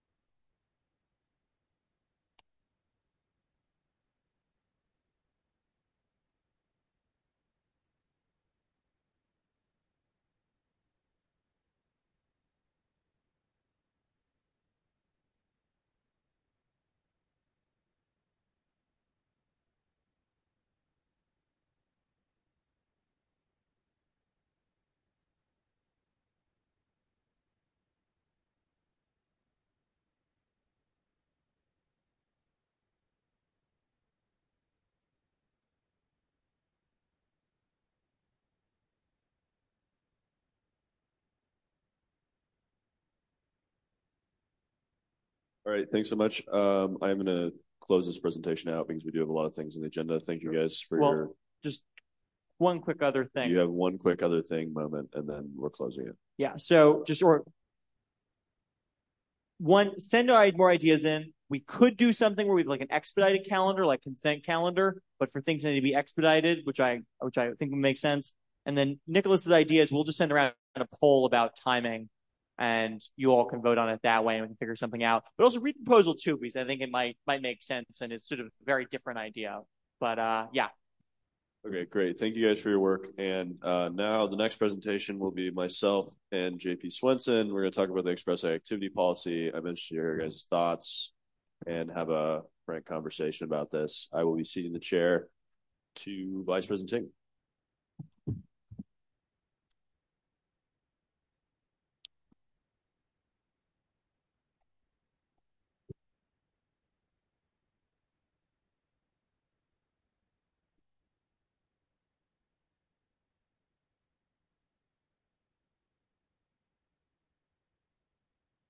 All right, thanks so much. I'm going to close this presentation out because we do have a lot of things on the agenda. Thank you guys for your.
Just one quick other thing.
You have one quick other thing moment, and then we're closing it.
Yeah. So send more ideas in. We could do something where we have like an expedited calendar, like consent calendar, but for things that need to be expedited, which I think would make sense. And then Nicholas's ideas, we'll just send around a poll about timing, and you all can vote on it that way, and we can figure something out. But also read the proposal too, because I think it might make sense, and it's sort of a very different idea. But yeah.
Okay, great. Thank you guys for your work. And now the next presentation will be myself and JP Swenson. We're going to talk about the Express Activity Policy. I'm interested to hear your guys' thoughts and have a frank conversation about this. I will be ceding the chair to Vice President Ting.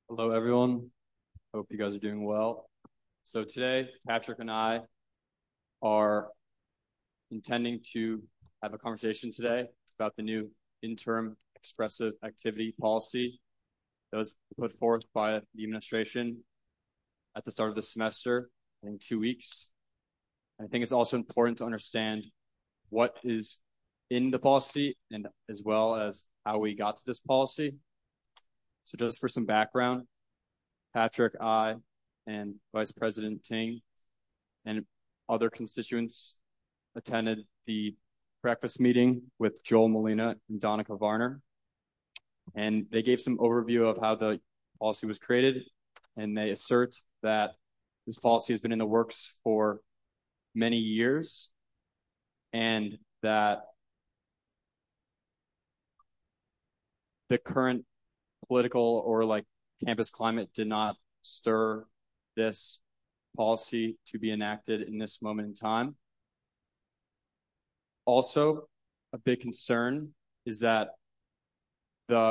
Hello, everyone. Hope you guys are doing well. So today, Patrick and I are intending to have a conversation today about the new interim expressive activity policy that was put forth by the administration at the start of the semester, I think 2 weeks. I think it's also important to understand what is in the policy and as well as how we got to this policy. So just for some background, Patrick, I, and Vice President Ting and other constituents attended the breakfast meeting with Joel Molina and Donica Varner. And they gave some overview of how the policy was created. And they assert that this policy has been in the works for many years and that the current political or like campus climate did not stir this policy to be enacted in this moment in time. Also, a big concern is that the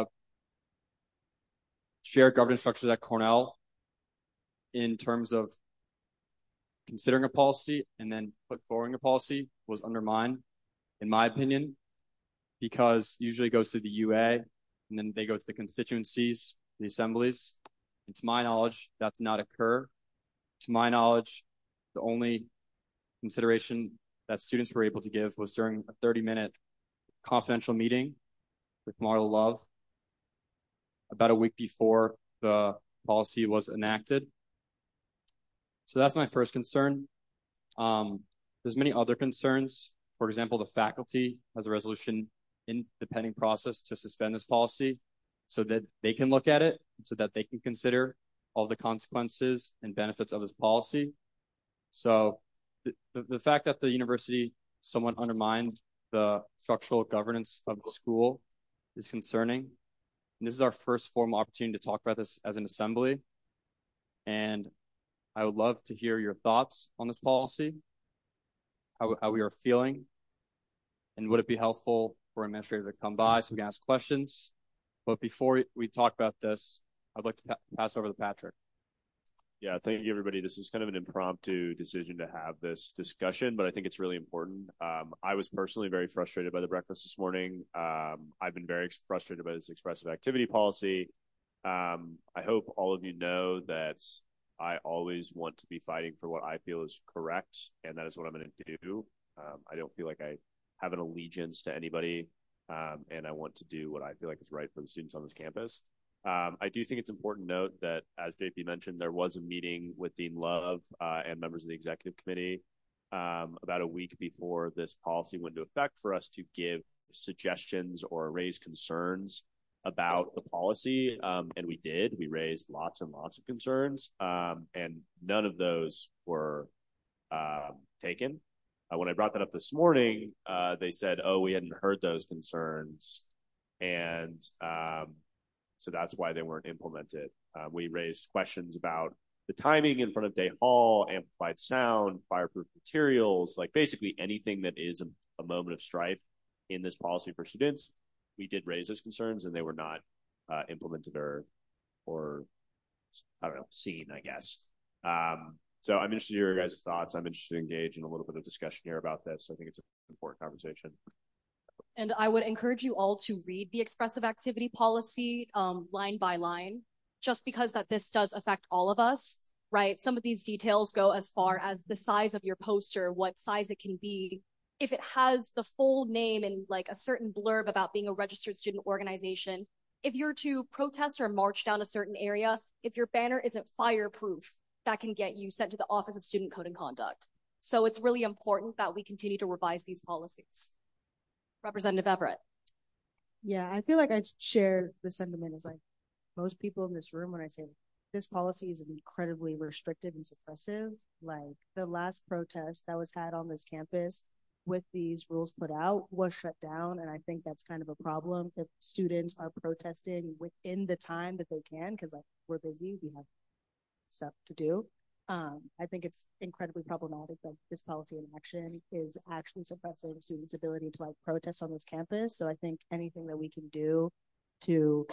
shared governance structures at Cornell, in terms of considering a policy and then put forward a policy, was undermined, in my opinion, because usually it goes to the UA and then they go to the constituencies, the assemblies. And to my knowledge, that did not occur. To my knowledge, the only consideration that students were able to give was during a 30-minute confidential meeting with Marla Love about a week before the policy was enacted. So that's my first concern. There's many other concerns. For example, the faculty has a resolution in the pending process to suspend this policy so that they can look at it, so that they can consider all the consequences and benefits of this policy. So the fact that the university somewhat undermined the structural governance of the school is concerning. And this is our first formal opportunity to talk about this as an assembly. And I would love to hear your thoughts on this policy, how we are feeling, and would it be helpful for an administrator to come by so we can ask questions? But before we talk about this, I'd like to pass over to Patrick.
Yeah, thank you, everybody. This is kind of an impromptu decision to have this discussion, but I think it's really important. I was personally very frustrated by the breakfast this morning. I've been very frustrated by this expressive activity policy. I hope all of you know that I always want to be fighting for what I feel is correct, and that is what I'm going to do. I don't feel like I have an allegiance to anybody, and I want to do what I feel like is right for the students on this campus. I do think it's important to note that, as JP mentioned, there was a meeting with Dean Love and members of the executive committee about a week before this policy went into effect for us to give suggestions or raise concerns about the policy. And we did. We raised lots and lots of concerns, and none of those were taken. When I brought that up this morning, they said, oh, we hadn't heard those concerns. And so that's why they weren't implemented. We raised questions about the timing in front of Day Hall, amplified sound, fireproof materials, like basically anything that is a moment of strife in this policy for students. We did raise those concerns, and they were not implemented or I don't know, seen, I guess. So I'm interested to hear your guys' thoughts. I'm interested to engage in a little bit of discussion here about this. I think it's an important conversation.
And I would encourage you all to read the expressive activity policy line by line, just because that this does affect all of us, right? Some of these details go as far as the size of your poster, what size it can be, if it has the full name and like a certain blurb about being a registered student organization, if you're to protest or march down a certain area, if your banner isn't fireproof, that can get you sent to the Office of Student Code and Conduct. So it's really important that we continue to revise these policies. Representative Everett.
Yeah, I feel like I share the sentiment as like most people in this room when I say this policy is incredibly restrictive and suppressive. Like the last protest that was had on this campus with these rules put out was shut down. And I think that's kind of a problem if students are protesting within the time that they can, because like we're busy, we have stuff to do. I think it's incredibly problematic that this policy in action is actually suppressing students' ability to like protest on this campus. So I think anything that we can do to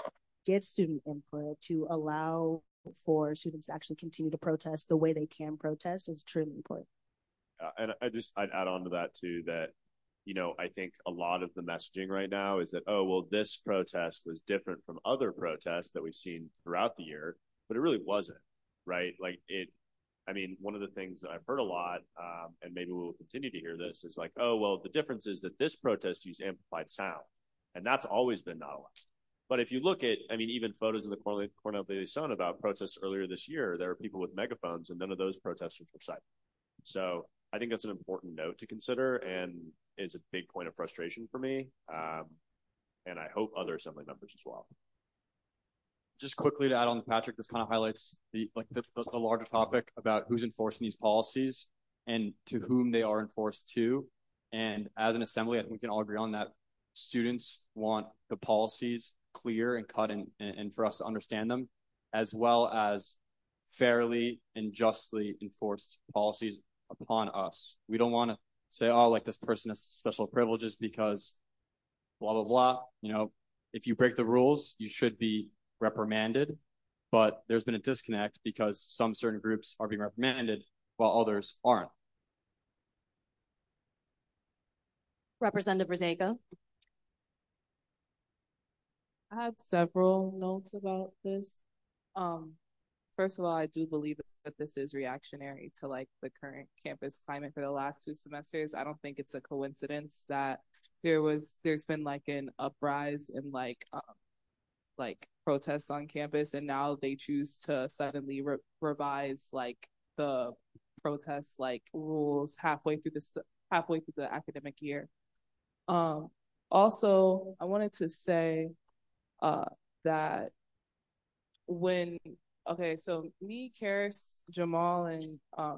get student input to allow for students to actually continue to protest the way they can protest is truly important.
And I'd add on to that too, that, I think a lot of the messaging right now is that, oh, well, this protest was different from other protests that we've seen throughout the year, but it really wasn't, right? One of the things that I've heard a lot, and maybe we'll continue to hear this, is like, oh, well, the difference is that this protest used amplified sound, and that's always been not allowed. But if you look at, even photos in the Cornell Daily Sun about protests earlier this year, there are people with megaphones, and none of those protesters were cited. So I think that's an important note to consider and is a big point of frustration for me. And I hope other assembly members as well.
Just quickly to add on to Patrick, this kind of highlights the larger topic about who's enforcing these policies and to whom they are enforced to. And as an assembly, I think we can all agree on that. Students want the policies clear and cut and for us to understand them, as well as fairly and justly enforced policies upon us. We don't want to say, oh, like this person has special privileges because blah, blah, blah. If you break the rules, you should be reprimanded. But there's been a disconnect because some certain groups are being reprimanded while others aren't.
Representative Rosego.
I had several notes about this. First of all, I do believe that this is reactionary to the current campus climate for the last 2 semesters. I don't think it's a coincidence that there's been an uprise in protests on campus, and now they choose to suddenly revise the protest rules halfway through the academic year. Also, I wanted to say that so me, Karis, Jamal, and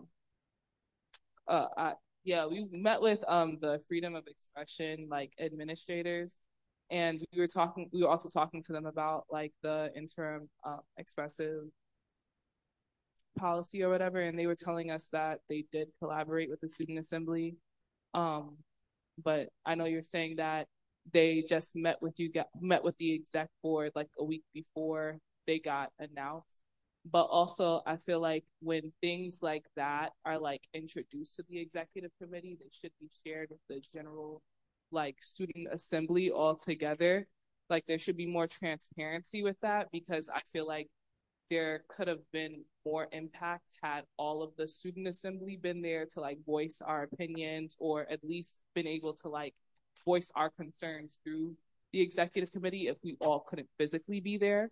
we met with the freedom of expression administrators, and we were also talking to them about the interim expressive policy or whatever, and they were telling us that they did collaborate with the student assembly. But I know you're saying that they just met with the exec board a week before they got announced. But also, I feel like when things like that are introduced to the executive committee, they should be shared with the general student assembly altogether. There should be more transparency with that, because I feel like there could have been more impact had all of the student assembly been there to voice our opinions, or at least been able to voice our concerns through the executive committee if we all couldn't physically be there.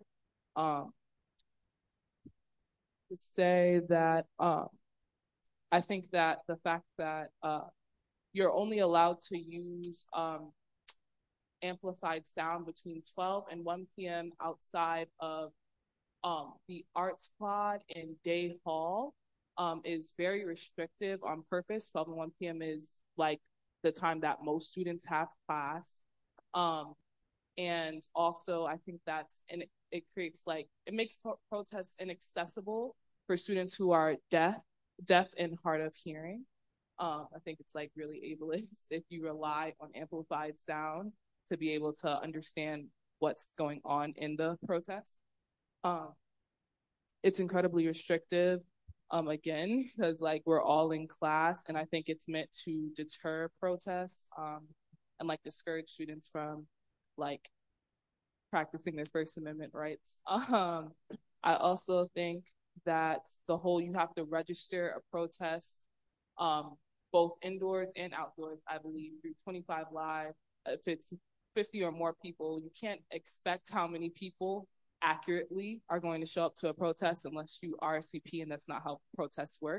To say that I think that the fact that you're only allowed to use amplified sound between 12 and 1 p.m. outside of the Arts Quad in Day Hall is very restrictive on purpose. 12 and 1 p.m. is the time that most students have class. And also, I think it creates it makes protests inaccessible for students who are deaf and hard of hearing. I think it's really ableist if you rely on amplified sound to be able to understand what's going on in the protest. It's incredibly restrictive, again, because we're all in class, and I think it's meant to deter protests and discourage students from practicing their First Amendment rights. I also think that you have to register a protest both indoors and outdoors, I believe, through 25 Live. If it's 50 or more people, you can't expect how many people accurately are going to show up to a protest unless you RSVP, and that's not how protests work.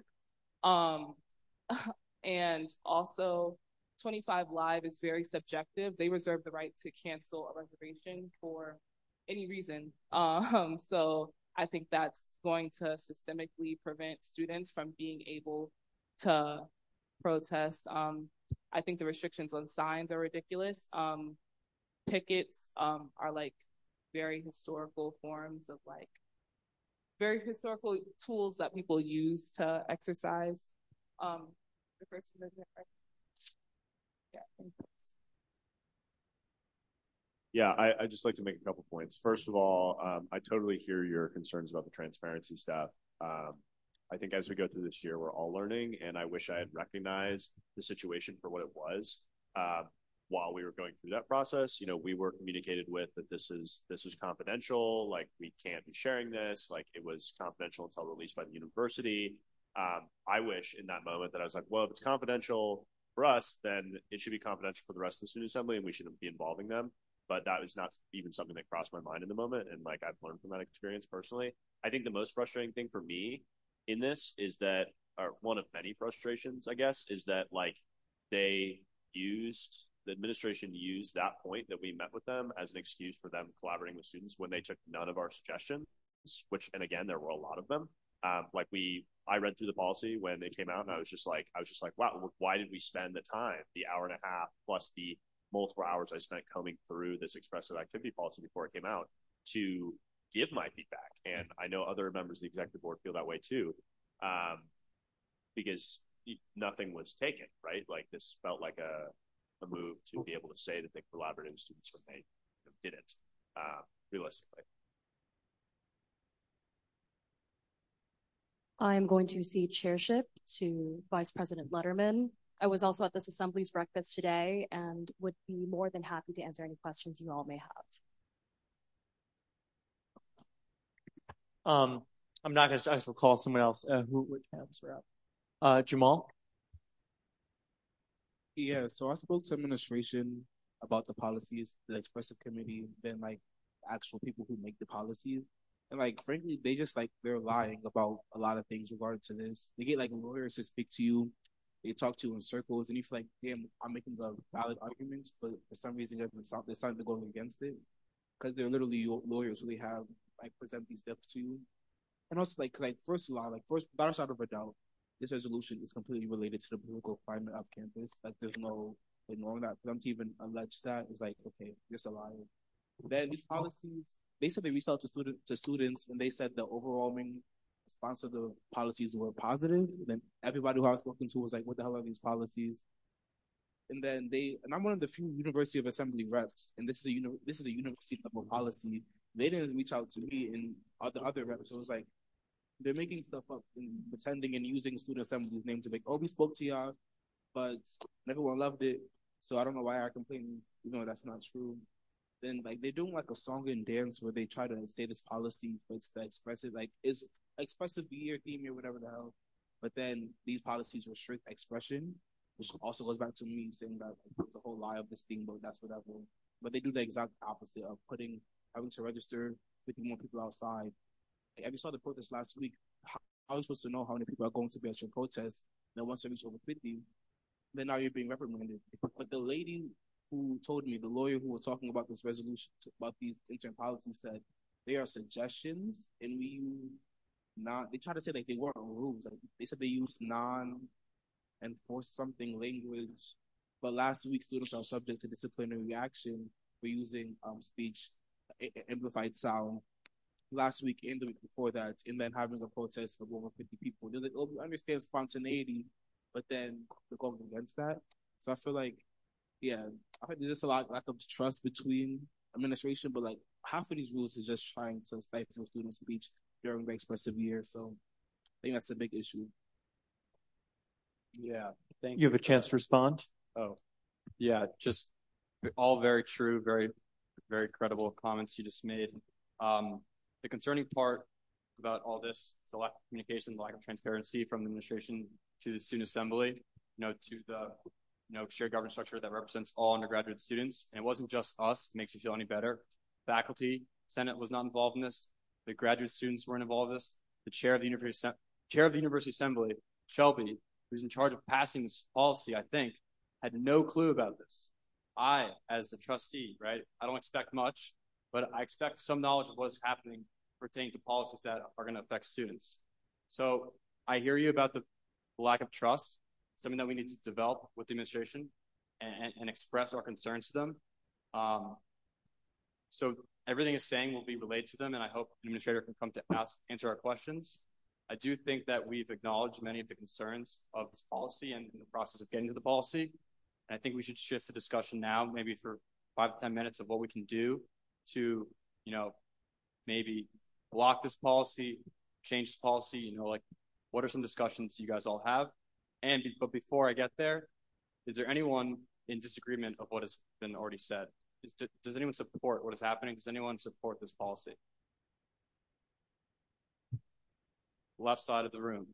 And also, 25 Live is very subjective. They reserve the right to cancel a reservation for any reason. So I think that's going to systemically prevent students from being able to protest. I think the restrictions on signs are ridiculous. Pickets are very historical forms of very historical tools that people use to exercise the First Amendment right.
Yeah, I just like to make a couple points. First of all, I totally hear your concerns about the transparency stuff. I think as we go through this year, we're all learning, and I wish I had recognized the situation for what it was while we were going through that process. You know, we were communicated with that this is confidential. Like, we can't be sharing this. Like, it was confidential until released by the university. I wish in that moment that I was like, well, if it's confidential for us, then it should be confidential for the rest of the student assembly, and we shouldn't be involving them. But that was not even something that crossed my mind in the moment. And like, I've learned from that experience personally. I think the most frustrating thing for me in this is that, or one of many frustrations, I guess, is that like the administration used that point that we met with them as an excuse for them collaborating with students when they took none of our suggestions, which, and again, there were a lot of them. I read through the policy when it came out, and I was just like, wow, why did we spend the time, the hour and a half plus the multiple hours I spent combing through this expressive activity policy before it came out to give my feedback? And I know other members of the executive board feel that way too, because nothing was taken, right? Like, this felt like a move to be able to say that they collaborated with students when they didn't, realistically.
I'm going to cede chairship to Vice President Letterman. I was also at this Assembly's breakfast today and would be more than happy to answer any questions you all may have.
I'm not going to. I will call someone else. Which hands were up? Jamal.
Yeah, so I spoke to administration about the policies, the expressive committee, then like actual people who make the policies. And like, frankly, they just like, they're lying about a lot of things regarding to this. They get like lawyers to speak to you. They talk to you in circles, and you feel like, damn, I'm making the valid arguments, but for some reason, there's something going against it. Because they're literally lawyers who they have like present these steps to you. And also, first, without a shadow of a doubt, this resolution is completely related to the political climate of campus. Like, there's no ignoring that. For them to even allege that is like, okay, just a lie. Then these policies, they said they reached out to students, and they said the overwhelming response to the policies were positive. And then everybody who I was spoken to was like, what the hell are these policies? And then I'm one of the few University of Assembly reps, and this is a university level policy. They didn't reach out to me and other reps. So it was like, they're making stuff up and pretending and using student assembly's name to make, oh, we spoke to y'all, but everyone loved it. So I don't know why I complain, that's not true. Then like, they're doing like a song and dance where they try to say this policy, but it's the expressive, like, is expressive year, theme, or whatever the hell. But then these policies restrict expression, which also goes back to me saying that there's a whole lie of this thing, but that's whatever. But they do the exact opposite of having to register 50 more people outside. Like, you saw the protest last week. How are you supposed to know how many people are going to be at your protest? Then once they reach over 50, then now you're being reprimanded. But the lady who told me, the lawyer who was talking about this resolution, about these intern policies, said they are suggestions, and they try to say like they weren't rules. Like, they said they used non-enforce something language. But last week, students are subject to disciplinary action for using speech amplified sound. Last week and the week before that, and then having a protest of over 50 people. They're like, oh, we understand spontaneity, but then they're going against that. So I feel like, yeah, I think there's just a lack of trust between administration, but like, half of these rules is just trying to stifle student speech during the expressive year. So I think that's a big issue.
Yeah, thank you.
You have a chance to respond.
Oh, yeah, just all very true, very, very credible comments you just made. The concerning part about all this is the lack of communication, the lack of transparency from the administration to the student assembly, to the, shared governance structure that represents all undergraduate students. And it wasn't just us, makes you feel any better. Faculty, Senate was not involved in this. The graduate students weren't involved in this. The chair of the University Assembly, Shelby, who's in charge of passing this policy, I think, had no clue about this. I, as a trustee, right, I don't expect much, but I expect some knowledge of what's happening pertaining to policies that are going to affect students. So I hear you about the lack of trust, something that we need to develop with the administration and express our concerns to them. So everything is saying will be relayed to them, and I hope an administrator can come to answer our questions. I do think that we've acknowledged many of the concerns of this policy and in the process of getting to the policy. And I think we should shift the discussion now, maybe for 5 to 10 minutes of what we can do to, maybe block this policy, change this policy, like what are some discussions you guys all have? But before I get there, is there anyone in disagreement of what has been already said? Does anyone support what is happening? Does anyone support this policy? Left side of the room.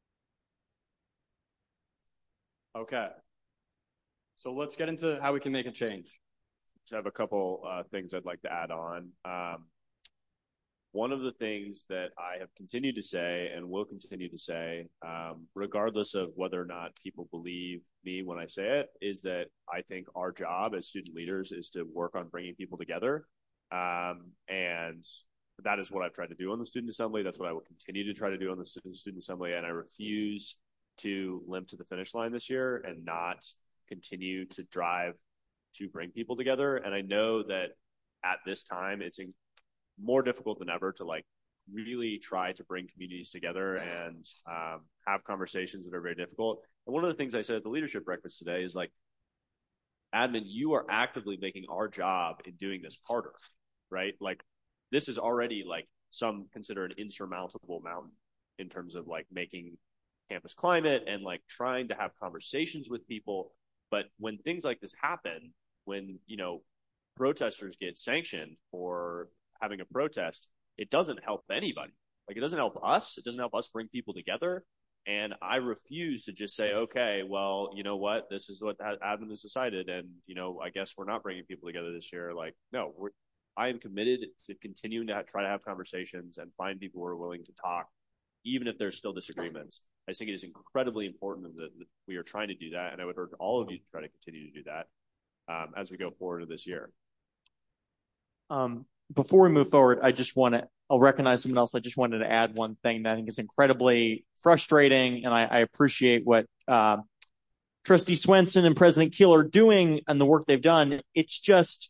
Okay. So let's get into how we can make a change.
So I have a couple things I'd like to add on. One of the things that I have continued to say and will continue to say, regardless of whether or not people believe me when I say it, is that I think our job as student leaders is to work on bringing people together. And that is what I've tried to do on the Student Assembly. That's what I will continue to try to do on the Student Assembly. And I refuse to limp to the finish line this year and not continue to drive to bring people together. And I know that at this time, it's more difficult than ever to really try to bring communities together and have conversations that are very difficult. And one of the things I said at the leadership breakfast today is admin, you are actively making our job in doing this harder, right? This is already some consider an insurmountable mountain in terms of making campus climate and trying to have conversations with people. But when things like this happen, when, protesters get sanctioned for having a protest, it doesn't help anybody. It doesn't help us. It doesn't help us bring people together. And I refuse to just say, okay, well, you know what? This is what admin has decided. And, I guess we're not bringing people together this year. No, I am committed to continuing to try to have conversations and find people who are willing to talk, even if there's still disagreements. I think it is incredibly important that we are trying to do that. And I would urge all of you to try to continue to do that as we go forward to this year.
Before we move forward, I'll recognize someone else. I just wanted to add one thing that I think is incredibly frustrating, and I appreciate what Trustee Swenson and President Keel are doing and the work they've done. It's just,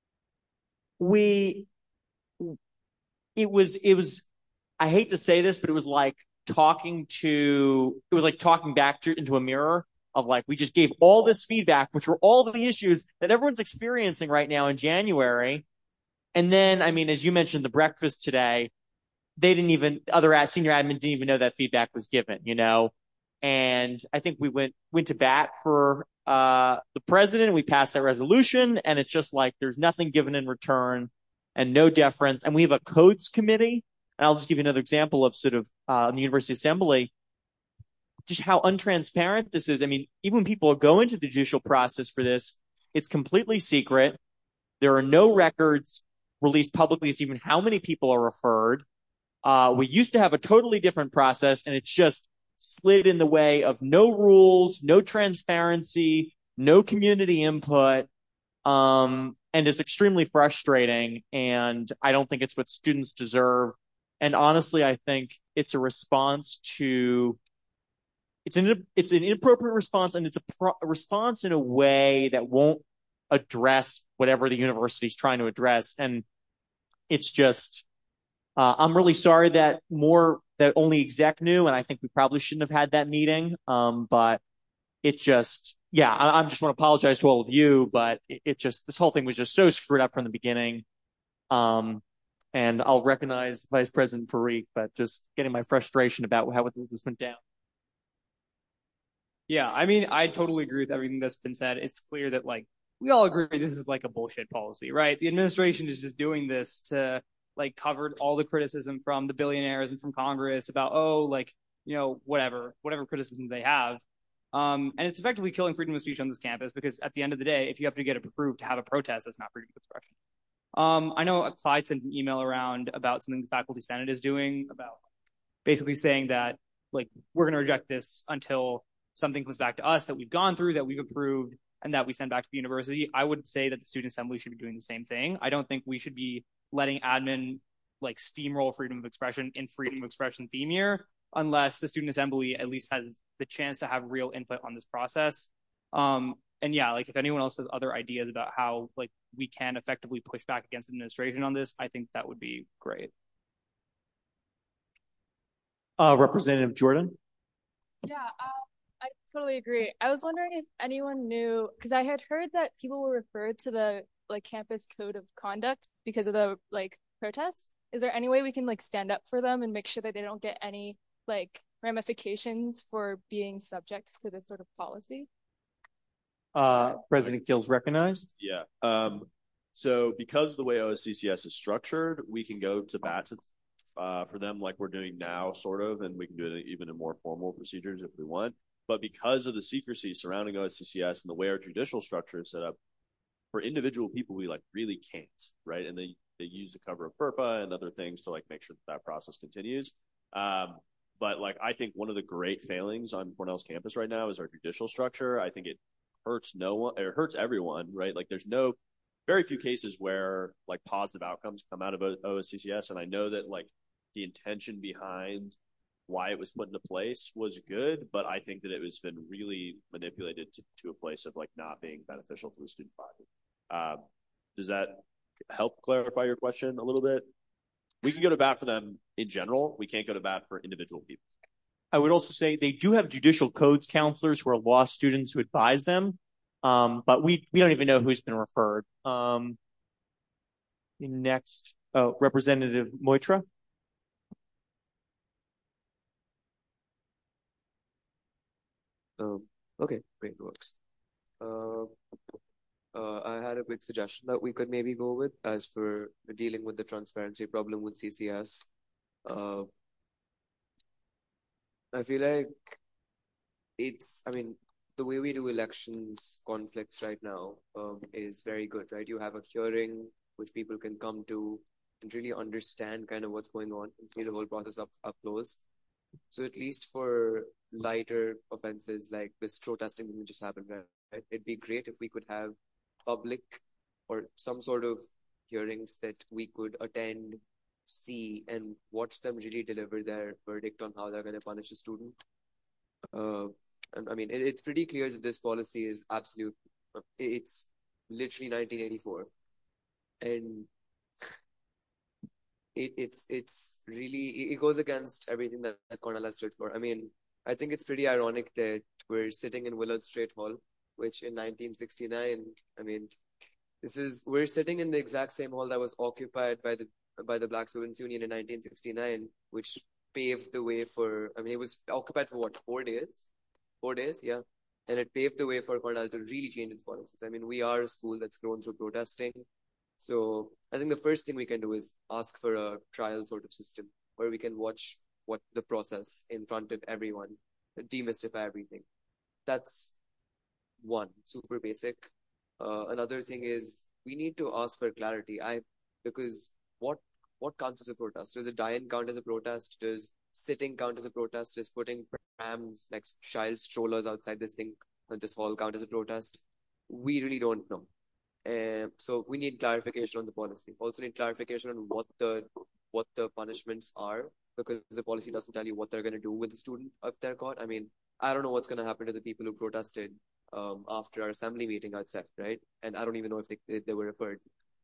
it was, I hate to say this, but it was like talking back into a mirror of we just gave all this feedback, which were all the issues that everyone's experiencing right now in January. And then, as you mentioned, the breakfast today, other senior admin didn't even know that feedback was given, and I think we went to bat for the president. We passed that resolution, and it's just there's nothing given in return and no deference. And we have a codes committee, and I'll just give you another example of sort of the University Assembly, just how untransparent this is. Even when people go into the judicial process for this, it's completely secret. There are no records released publicly as even how many people are referred. We used to have a totally different process, and it's just slid in the way of no rules, no transparency, no community input. And it's extremely frustrating. And I don't think it's what students deserve. And honestly, I think it's a response to, it's an inappropriate response, and it's a response in a way that won't address whatever the university is trying to address. And it's just, I'm really sorry that only exec knew, and I think we probably shouldn't have had that meeting. But it just, I just want to apologize to all of you, but this whole thing was just so screwed up from the beginning. And I'll recognize Vice President Parikh, but just getting my frustration about how this went down.
Yeah, I totally agree with everything that's been said. It's clear that we all agree this is a bullshit policy, right? The administration is just doing this to cover all the criticism from the billionaires and from Congress about, whatever criticism they have. And it's effectively killing freedom of speech on this campus, because at the end of the day, if you have to get approved to have a protest, that's not freedom of expression. I know Clyde sent an email around about something the Faculty Senate is doing about basically saying that we're going to reject this until something comes back to us that we've gone through, that we've approved, and that we send back to the university. I would say that the Student Assembly should be doing the same thing. I don't think we should be letting admin steamroll freedom of expression in freedom of expression theme year, unless the Student Assembly at least has the chance to have real input on this process. And if anyone else has other ideas about how we can effectively push back against the administration on this, I think that would be great.
Representative Jordan.
Yeah, I totally agree. I was wondering if anyone knew, because I had heard that people were referred to the like campus code of conduct because of the like protests. Is there any way we can like stand up for them and make sure that they don't get any like ramifications for being subject to this sort of policy?
President Gill's recognized.
Yeah. So because of the way OSCCS is structured, we can go to bat for them like we're doing now, sort of, and we can do it even in more formal procedures if we want. But because of the secrecy surrounding OSCCS and the way our judicial structure is set up, for individual people, we like really can't, right? And they use the cover of FERPA and other things to like make sure that process continues. But like I think one of the great failings on Cornell's campus right now is our judicial structure. I think it hurts it hurts everyone, right? Like there's very few cases where like positive outcomes come out of OSCCS. And I know that like the intention behind why it was put into place was good, but I think that it has been really manipulated to a place of like not being beneficial to the student body. Does that help clarify your question a little bit? We can go to bat for them in general. We can't go to bat for individual people.
I would also say they do have judicial codes counselors who are law students who advise them. But we don't even know who's been referred. Next, Representative Moitra.
Okay, great, works. I had a quick suggestion that we could maybe go with as for dealing with the transparency problem with CCS. I feel like the way we do elections conflicts right now is very good, right? You have a hearing which people can come to and really understand kind of what's going on and see the whole process up close. So at least for lighter offenses like this protesting that just happened, right? It'd be great if we could have public or some sort of hearings that we could attend, see, and watch them really deliver their verdict on how they're going to punish a student. And I mean, it's pretty clear that this policy is absolute. It's literally 1984, and it's really, it goes against everything that Cornell has stood for. I mean, I think it's pretty ironic that we're sitting in Willard Straight Hall, which in 1969, I mean, we're sitting in the exact same hall that was occupied by the Black Students' Union in 1969, which paved the way for, I mean, it was occupied for what, 4 days? 4 days, yeah. And it paved the way for Cornell to really change its policies. I mean, we are a school that's grown through protesting. So I think the first thing we can do is ask for a trial sort of system where we can watch what the process in front of everyone, demystify everything. That's one, super basic. Another thing is we need to ask for clarity. Because what counts as a protest? Does a die-in count as a protest? Does sitting count as a protest? Does putting prams, like child strollers outside this hall count as a protest? We really don't know. So we need clarification on the policy. Also need clarification on what the punishments are, because the policy doesn't tell you what they're going to do with the student if they're caught. I mean, I don't know what's going to happen to the people who protested after our assembly meeting outside, right? And I don't even know if they were referred.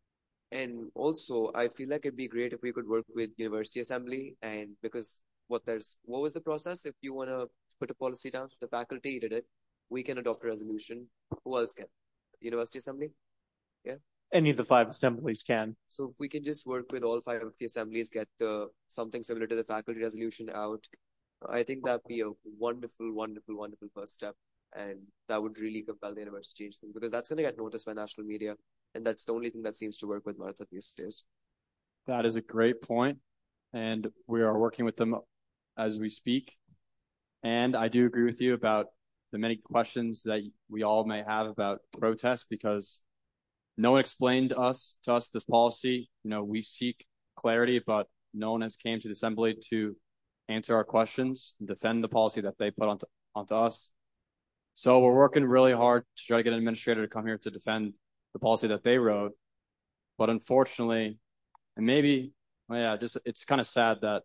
And also, I feel like it'd be great if we could work with University Assembly, and because what was the process? If you want to put a policy down, the faculty did it. We can adopt a resolution. Who else can? University Assembly? Yeah.
Any of the 5 assemblies can.
So if we can just work with all 5 of the assemblies, get something similar to the faculty resolution out, I think that'd be a wonderful, wonderful, wonderful first step. And that would really compel the university to change things, because that's going to get noticed by national media. And that's the only thing that seems to work with Martha these days.
That is a great point. And we are working with them as we speak. And I do agree with you about the many questions that we all may have about protests, because no one explained to us this policy. We seek clarity, but no one has came to the assembly to answer our questions and defend the policy that they put onto us. So we're working really hard to try to get an administrator to come here to defend the policy that they wrote. But unfortunately, and maybe, it's kind of sad that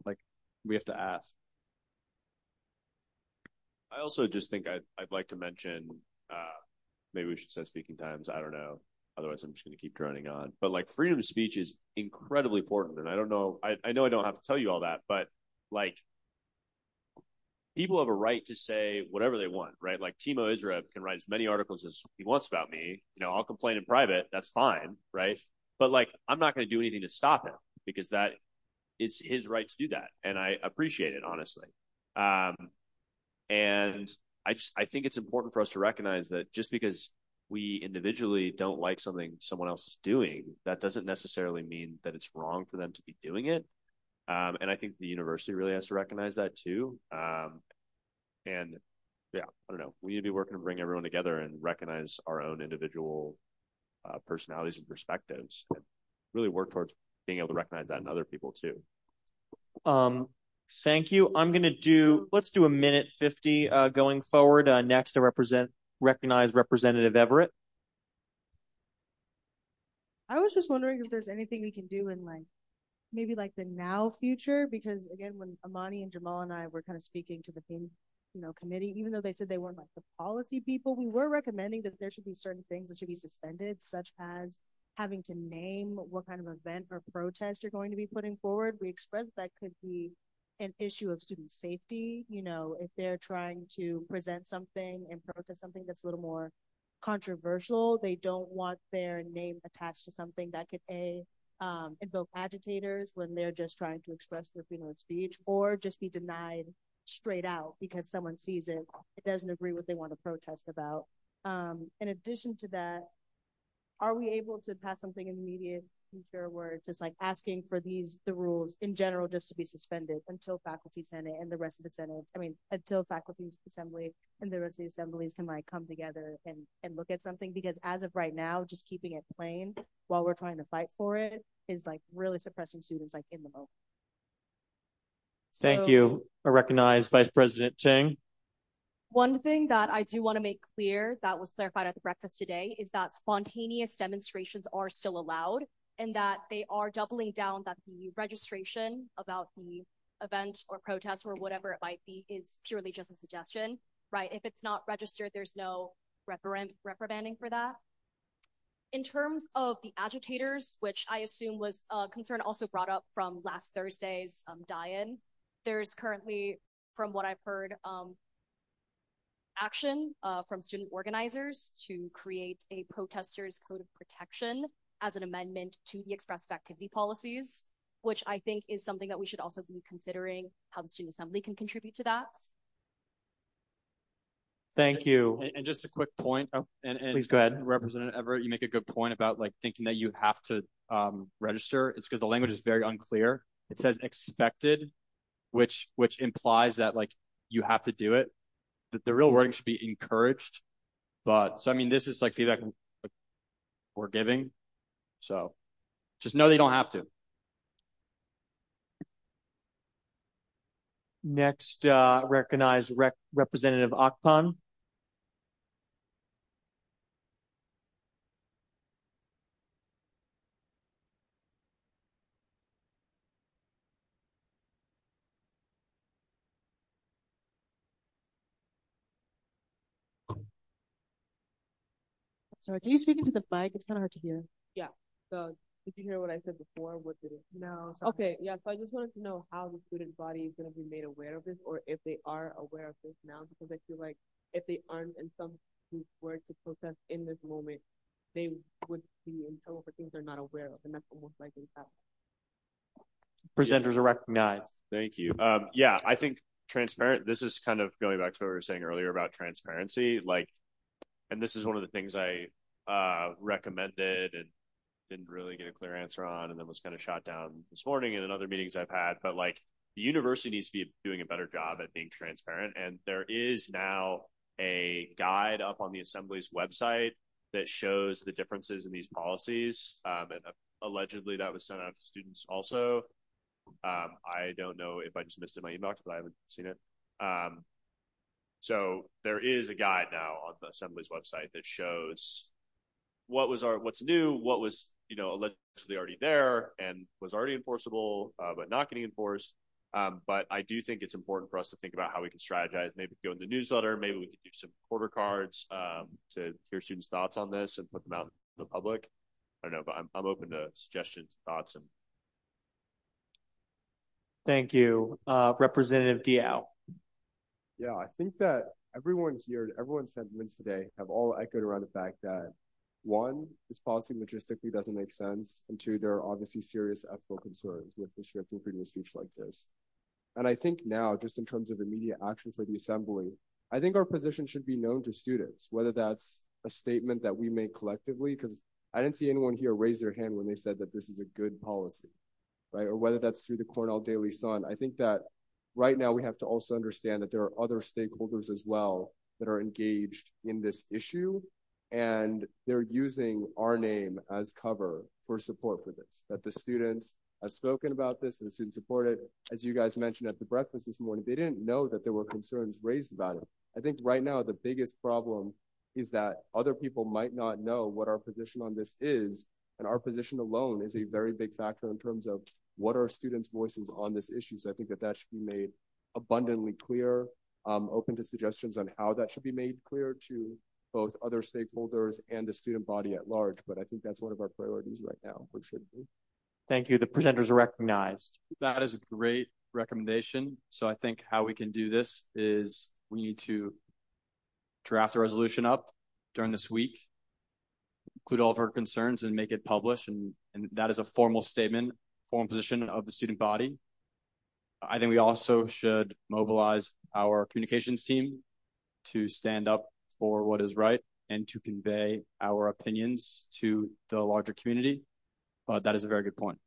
we have to ask.
I also just think I'd like to mention, maybe we should set speaking times. I don't know. Otherwise, I'm just going to keep droning on. But freedom of speech is incredibly important. And I don't know. I know I don't have to tell you all that, but people have a right to say whatever they want, right? Like Timo Israel can write as many articles as he wants about me. I'll complain in private. That's fine, right? But like, I'm not going to do anything to stop him because that is his right to do that, and I appreciate it, honestly. And I think it's important for us to recognize that just because we individually don't like something someone else is doing, that doesn't necessarily mean that it's wrong for them to be doing it. And I think the university really has to recognize that too. And yeah, I don't know. We need to be working to bring everyone together and recognize our own individual personalities and perspectives, and really work towards being able to recognize that in other people too.
Thank you. I'm going to let's do a minute 50 going forward. Next, to recognize Representative Everett.
I was just wondering if there's anything we can do in maybe the now future, because again, when Amani and Jamal and I were kind of speaking to the committee, even though they said they weren't the policy people, we were recommending that there should be certain things that should be suspended, such as having to name what kind of event or protest you're going to be putting forward. We expressed that could be an issue of student safety. If they're trying to present something and protest something that's a little more controversial, they don't want their name attached to something that could invoke agitators when they're just trying to express their freedom of speech, or just be denied straight out because someone sees it doesn't agree with what they want to protest about. In addition to that, are we able to pass something in the immediate future where it's just asking for the rules in general just to be suspended until faculty senate and the rest of the senate, until faculty assembly and the rest of the assemblies can come together and look at something? Because as of right now, just keeping it plain while we're trying to fight for it is really suppressing students in the moment.
Thank you. I recognize Vice President Ting.
One thing that I do want to make clear that was clarified at the breakfast today is that spontaneous demonstrations are still allowed, and that they are doubling down that the registration about the event or protest or whatever it might be is purely just a suggestion, right? If it's not registered, there's no reprimanding for that. In terms of the agitators, which I assume was a concern also brought up from last Thursday's die-in, there's currently, from what I've heard, action from student organizers to create a protesters code of protection as an amendment to the expressive activity policies, which I think is something that we should also be considering how the student assembly can contribute to that.
Thank you.
And just a quick point, and
please go ahead.
Representative Everett, you make a good point about thinking that you have to register. It's because the language is very unclear. It says expected, which implies that you have to do it. The real wording should be encouraged. But so this is feedback we're giving. So just know that you don't have to.
Next, recognize Representative Akpan.
Sorry, can you speak into the mic? It's kind of hard to hear.
Yeah. So did you hear what I said before? What did it?
No. Sorry.
Okay. Yeah. So I just wanted to know how the student body is going to be made aware of this, or if they are aware of this now, because I feel like if they aren't and some who were to protest in this moment, they would be in trouble for things they're not aware of, and that's almost likely happening.
Presenters are recognized.
Thank you. Yeah, I think transparent. This is kind of going back to what we were saying earlier about transparency. And this is one of the things I recommended and didn't really get a clear answer on, and then was kind of shot down this morning and in other meetings I've had. But the university needs to be doing a better job at being transparent. And there is now a guide up on the Assembly's website that shows the differences in these policies. And allegedly that was sent out to students also. I don't know if I just missed it in my inbox, but I haven't seen it. So there is a guide now on the Assembly's website that shows what's new, what was allegedly already there and was already enforceable, but not getting enforced. But I do think it's important for us to think about how we can strategize. Maybe go in the newsletter. Maybe we could do some quarter cards to hear students' thoughts on this and put them out in the public. I don't know, but I'm open to suggestions, thoughts, and.
Thank you, Representative Diao.
Yeah, I think that everyone here, everyone's sentiments today have all echoed around the fact that one, this policy logistically doesn't make sense, and two, there are obviously serious ethical concerns with restricting freedom of speech like this. And I think now, just in terms of immediate action for the assembly, I think our position should be known to students, whether that's a statement that we make collectively, because I didn't see anyone here raise their hand when they said that this is a good policy, right? Or whether that's through the Cornell Daily Sun. I think that right now we have to also understand that there are other stakeholders as well that are engaged in this issue, and they're using our name as cover for support for this, that the students have spoken about this and the students support it. As you guys mentioned at the breakfast this morning, they didn't know that there were concerns raised about it. I think right now the biggest problem is that other people might not know what our position on this is, and our position alone is a very big factor in terms of what are students' voices on this issue. So I think that that should be made abundantly clear, open to suggestions on how that should be made clear to both other stakeholders and the student body at large. But I think that's one of our priorities right now, or should be.
Thank you. The presenters are recognized.
That is a great recommendation. So I think how we can do this is we need to draft a resolution up during this week, include all of our concerns and make it published. And that is a formal statement, formal position of the student body. I think we also should mobilize our communications team to stand up for what is right and to convey our opinions to the larger community. But that is a very good point.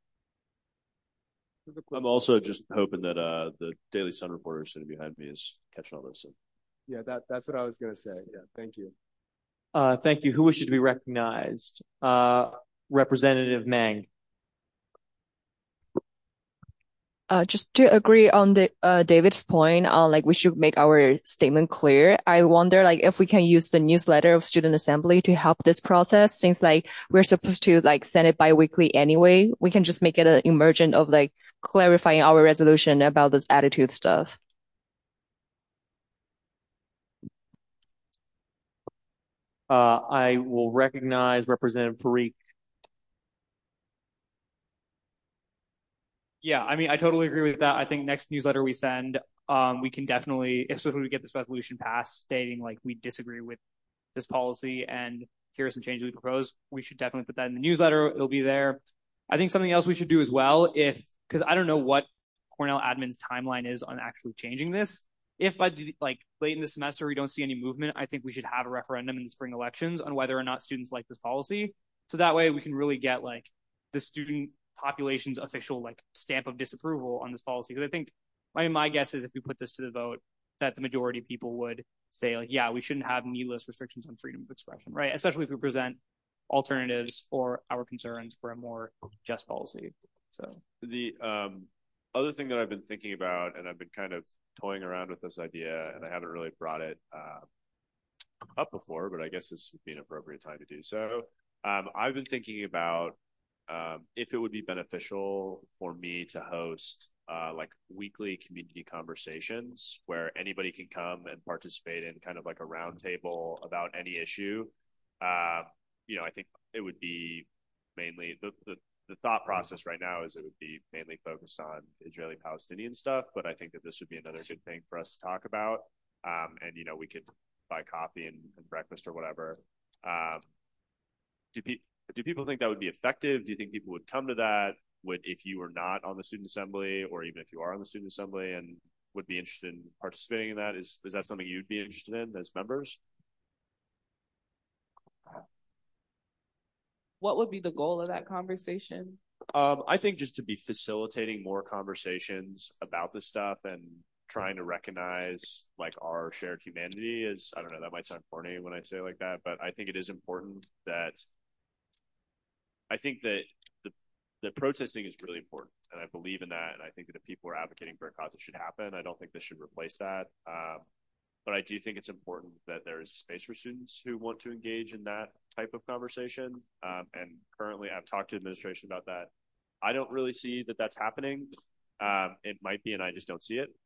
I'm also just hoping that the Daily Sun reporter sitting behind me is catching all this.
Yeah, that's what I was going to say. Yeah, thank you.
Thank you. Who wishes to be recognized? Representative Mang.
Just to agree on the David's point on like we should make our statement clear. I wonder like if we can use the newsletter of Student Assembly to help this process, since like we're supposed to like send it bi-weekly anyway. We can just make it an emergent of like clarifying our resolution about this attitude stuff.
I will recognize Representative Parikh.
Yeah, I mean, I totally agree with that. I think next newsletter we send, we can definitely, especially when we get this resolution passed stating like we disagree with this policy and here are some changes we propose, we should definitely put that in the newsletter. It'll be there. I think something else we should do as well, because I don't know what Cornell admin's timeline is on actually changing this. If by like late in the semester we don't see any movement, I think we should have a referendum in the spring elections on whether or not students like this policy. So that way we can really get like the student population's official like stamp of disapproval on this policy. Because I think my guess is if we put this to the vote, that the majority of people would say like, yeah, we shouldn't have needless restrictions on freedom of expression, right? Especially if we present alternatives or our concerns for a more just policy. So
the other thing that I've been thinking about, and I've been kind of toying around with this idea, and I haven't really brought it up before, but I guess this would be an appropriate time to do so. I've been thinking about if it would be beneficial for me to host like weekly community conversations where anybody can come and participate in kind of like a roundtable about any issue. I think it would be mainly the thought process right now is it would be mainly focused on Israeli-Palestinian stuff, but I think that this would be another good thing for us to talk about. And we could buy coffee and breakfast or whatever. Do people think that would be effective? Do you think people would come to that? If you were not on the student assembly, or even if you are on the student assembly and would be interested in participating in that, is that something you'd be interested in as members?
What would be the goal of that conversation?
I think just to be facilitating more conversations about this stuff and trying to recognize like our shared humanity is, I don't know, that might sound corny when I say it like that, but I think it is important that I think that the protesting is really important, and I believe in that, and I think that if people are advocating for a cause, it should happen. I don't think this should replace that. But I do think it's important that there is a space for students who want to engage in that type of conversation. And currently, I've talked to administration about that. I don't really see that that's happening. It might be, and I just don't see it.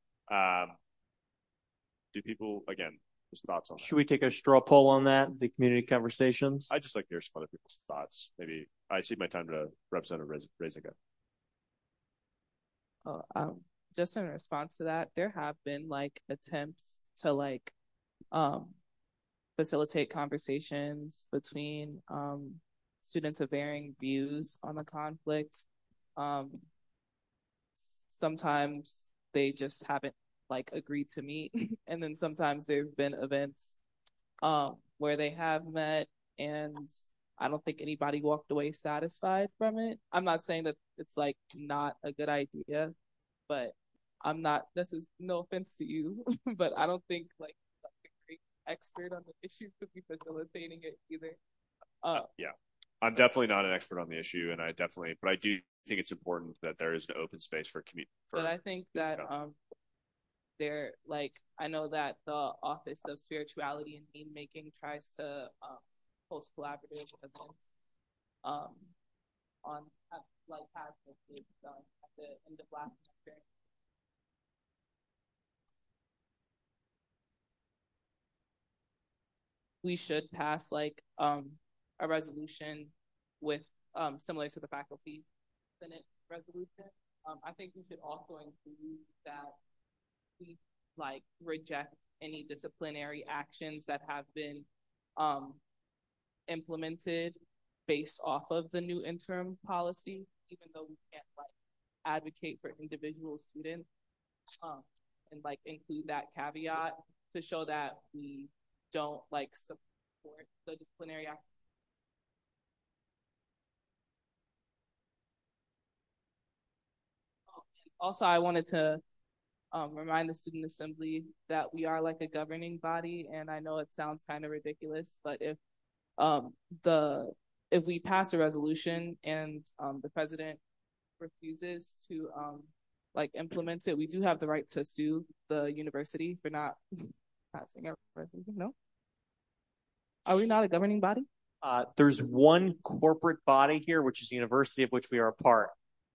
Do people, again, just thoughts on that?
Should we take a straw poll on that, the community conversations?
I'd just like to hear some other people's thoughts. Maybe I see my time to Representative Reisinger.
just in response to that, there have been like attempts to like facilitate conversations between students of varying views on the conflict. Sometimes they just haven't like agreed to meet, and then sometimes there have been events where they have met, and I don't think anybody walked away satisfied from it. I'm not saying that it's like not a good idea, but I'm not, this is no offense to you, but I don't think like a great expert on the issue could be facilitating it either.
Yeah, I'm definitely not an expert on the issue, and but I do think it's important that there is an open space for community.
But I think that they're like, I know that the Office of Spirituality and Meaning Making tries to host collaborative events on like has been done at the end of last semester. We should pass like a resolution with similar to the faculty senate resolution. I think we should also include that we like reject any disciplinary actions that have been implemented based off of the new interim policy, even though we can't like advocate for individual students, and like include that caveat to show that we don't like support the disciplinary action. Also, I wanted to remind the Student Assembly that we are like a governing body, and I know it sounds kind of ridiculous, but if we pass a resolution and the president refuses to like implement it, we do have the right to sue the university for not passing a resolution. No? Are we not a governing body?
There's one corporate body here, which is the university of which we are a part.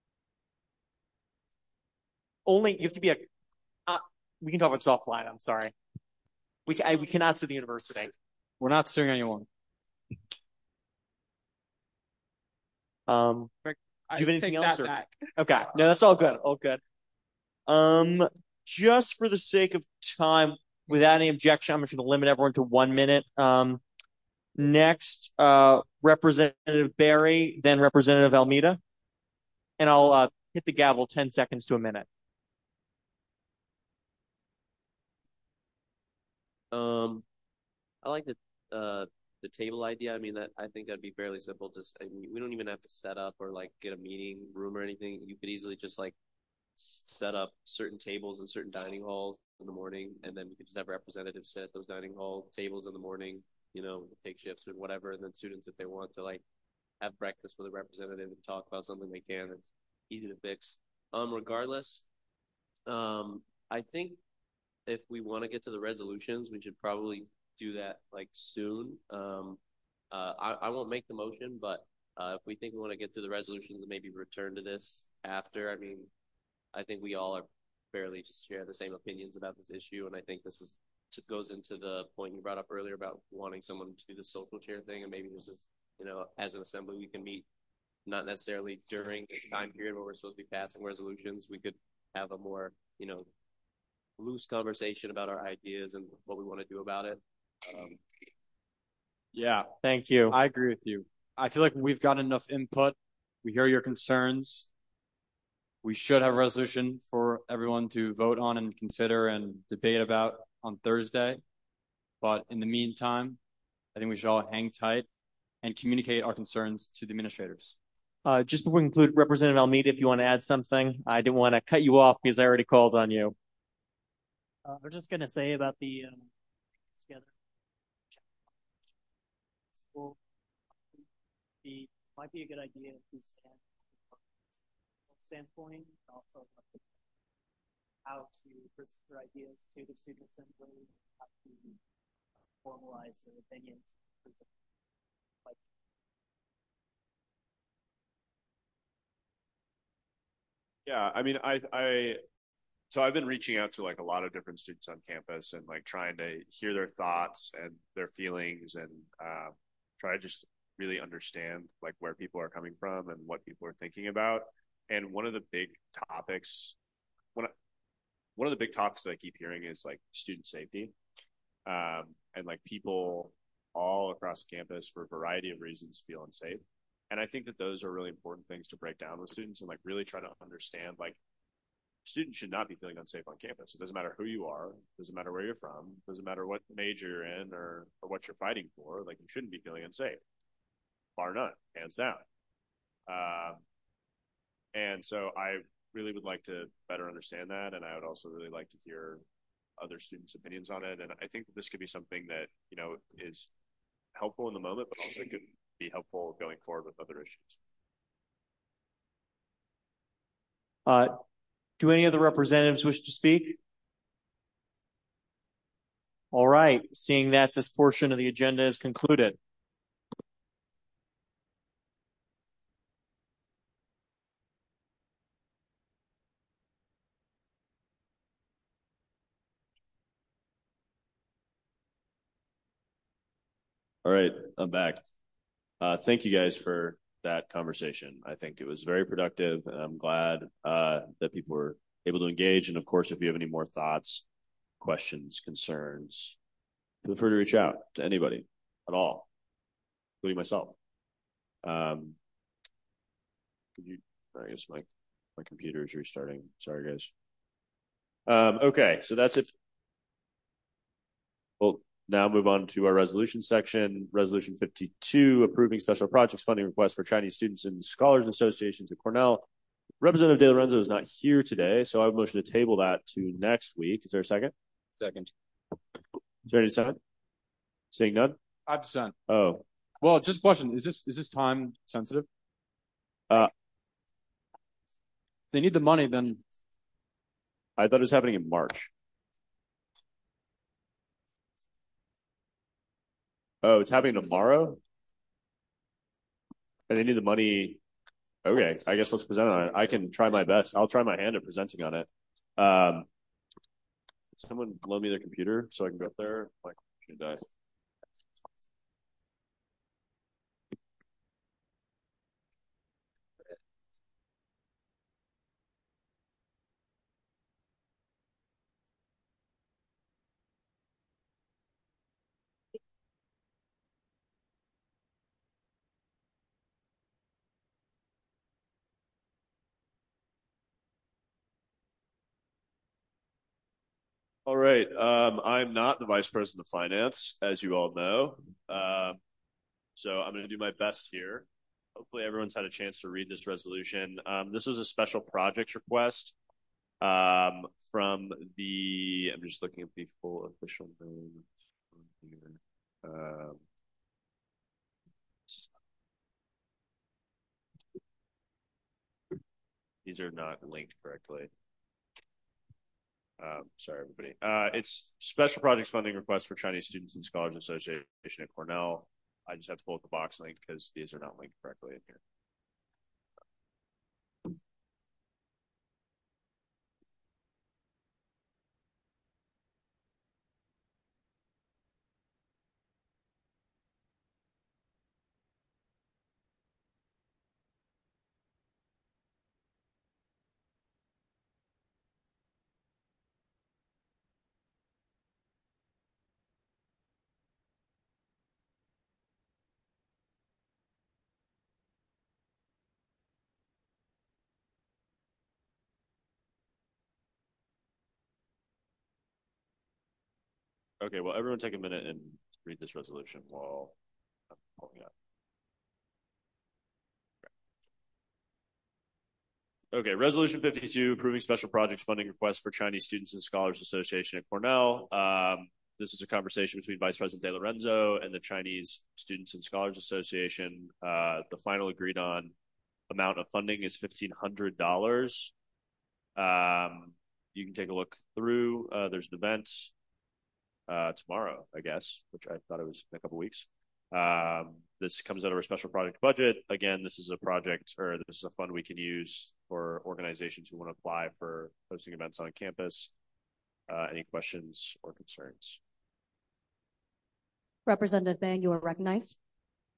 Only you have to be we can talk about this offline. I'm sorry. We cannot sue the university.
We're not suing anyone.
Do you have anything else?
Back.
Okay. No, that's all good. All good. Just for the sake of time, without any objection, I'm just going to limit everyone to 1 minute. Next, Representative Barry, then Representative Almeida. And I'll hit the gavel 10 seconds to a minute.
I like the table idea. I mean, that I think that'd be fairly simple. Just we don't even have to set up or like get a meeting room or anything. You could easily just like set up certain tables in certain dining halls in the morning, and then we could just have representatives sit at those dining hall tables in the morning. You know, take shifts or whatever, and then students, if they want to like have breakfast with a representative and talk about something they can, it's easy to fix. Regardless, I think if we want to get to the resolutions, we should probably do that like soon. I won't make the motion, but if we think we want to get through the resolutions and maybe return to this after, I mean, I think we all are fairly share the same opinions about this issue, and I think this is goes into the point you brought up earlier about wanting someone to do the social chair thing, and maybe this is, you know, as an assembly we can meet not necessarily during this time period where we're supposed to be passing resolutions. We could have a more, you know, loose conversation about our ideas and what we want to do about it.
Yeah,
thank you.
I agree with you. I feel like we've got enough input. We hear your concerns. We should have a resolution for everyone to vote on and consider and debate about on Thursday. But in the meantime, I think we should all hang tight and communicate our concerns to the administrators.
Just before we conclude, Representative Almeida, if you want to add something, I didn't want to cut you off because I already called on you.
I was just going to say about the together school. Might be a good idea if we stand standpoint, also how to present their ideas to the student assembly, how to formalize their opinions.
Yeah, I mean, so I've been reaching out to like a lot of different students on campus and like trying to hear their thoughts and their feelings and try to just really understand like where people are coming from and what people are thinking about. And one of the big topics,
one of the big topics that I keep hearing is like student safety, and like people all across campus for a variety of reasons feel unsafe. And I think that those are really important things to break down with students and like really try to understand like students should not be feeling unsafe on campus. It doesn't matter who you are, it doesn't matter where you're from, it doesn't matter what major you're in or what you're fighting for. Like you shouldn't be feeling unsafe, bar none, hands down. And so I really would like to better understand that, and I would also really like to hear other students' opinions on it. And I think that this could be something that, you know, is helpful in the moment, but also could be helpful going forward with other issues.
Do any of the representatives wish to speak? All right, seeing that this portion of the agenda is concluded.
All right, I'm back. Thank you guys for that conversation. I think it was very productive, and I'm glad that people were able to engage. And of course, if you have any more thoughts, questions, concerns, feel free to reach out to anybody at all, including myself. Could you? I guess my computer is restarting. Sorry, guys. Okay, so that's it. Well, now move on to our resolution section. Resolution 52, approving special projects funding request for Chinese Students and Scholars Associations at Cornell. Representative De Lorenzo is not here today, so I would motion to table that to next week. Is there a second?
Second.
Is there any second? Seeing none?
I dissent.
Oh.
Well, just a question. Is this time sensitive? If they need the money, then
I thought it was happening in March. Oh, it's happening tomorrow? And they need the money. Okay, I guess let's present on it. I can try my best. I'll try my hand at presenting on it. Someone loan me their computer so I can go up there? My computer died. All right. I'm not the vice president of finance, as you all know. So I'm going to do my best here. Hopefully everyone's had a chance to read this resolution. This is a special projects request from the, I'm just looking at the full official name here. These are not linked correctly. Sorry, everybody. It's special projects funding request for Chinese Students and Scholars Association at Cornell. I just have to pull up the box link because these are not linked correctly in here. Okay, well, everyone take a minute and read this resolution while I'm pulling it up. Okay, Resolution 52, approving special projects funding request for Chinese Students and Scholars Association at Cornell. This is a conversation between Vice President De Lorenzo and the Chinese Students and Scholars Association. The final agreed on amount of funding is $1,500. You can take a look through. There's an event tomorrow, I guess, which I thought it was in a couple weeks. This comes out of our special project budget. Again, this is a project, or this is a fund we can use for organizations who want to apply for hosting events on campus. Any questions or concerns?
Representative Bang, you are recognized.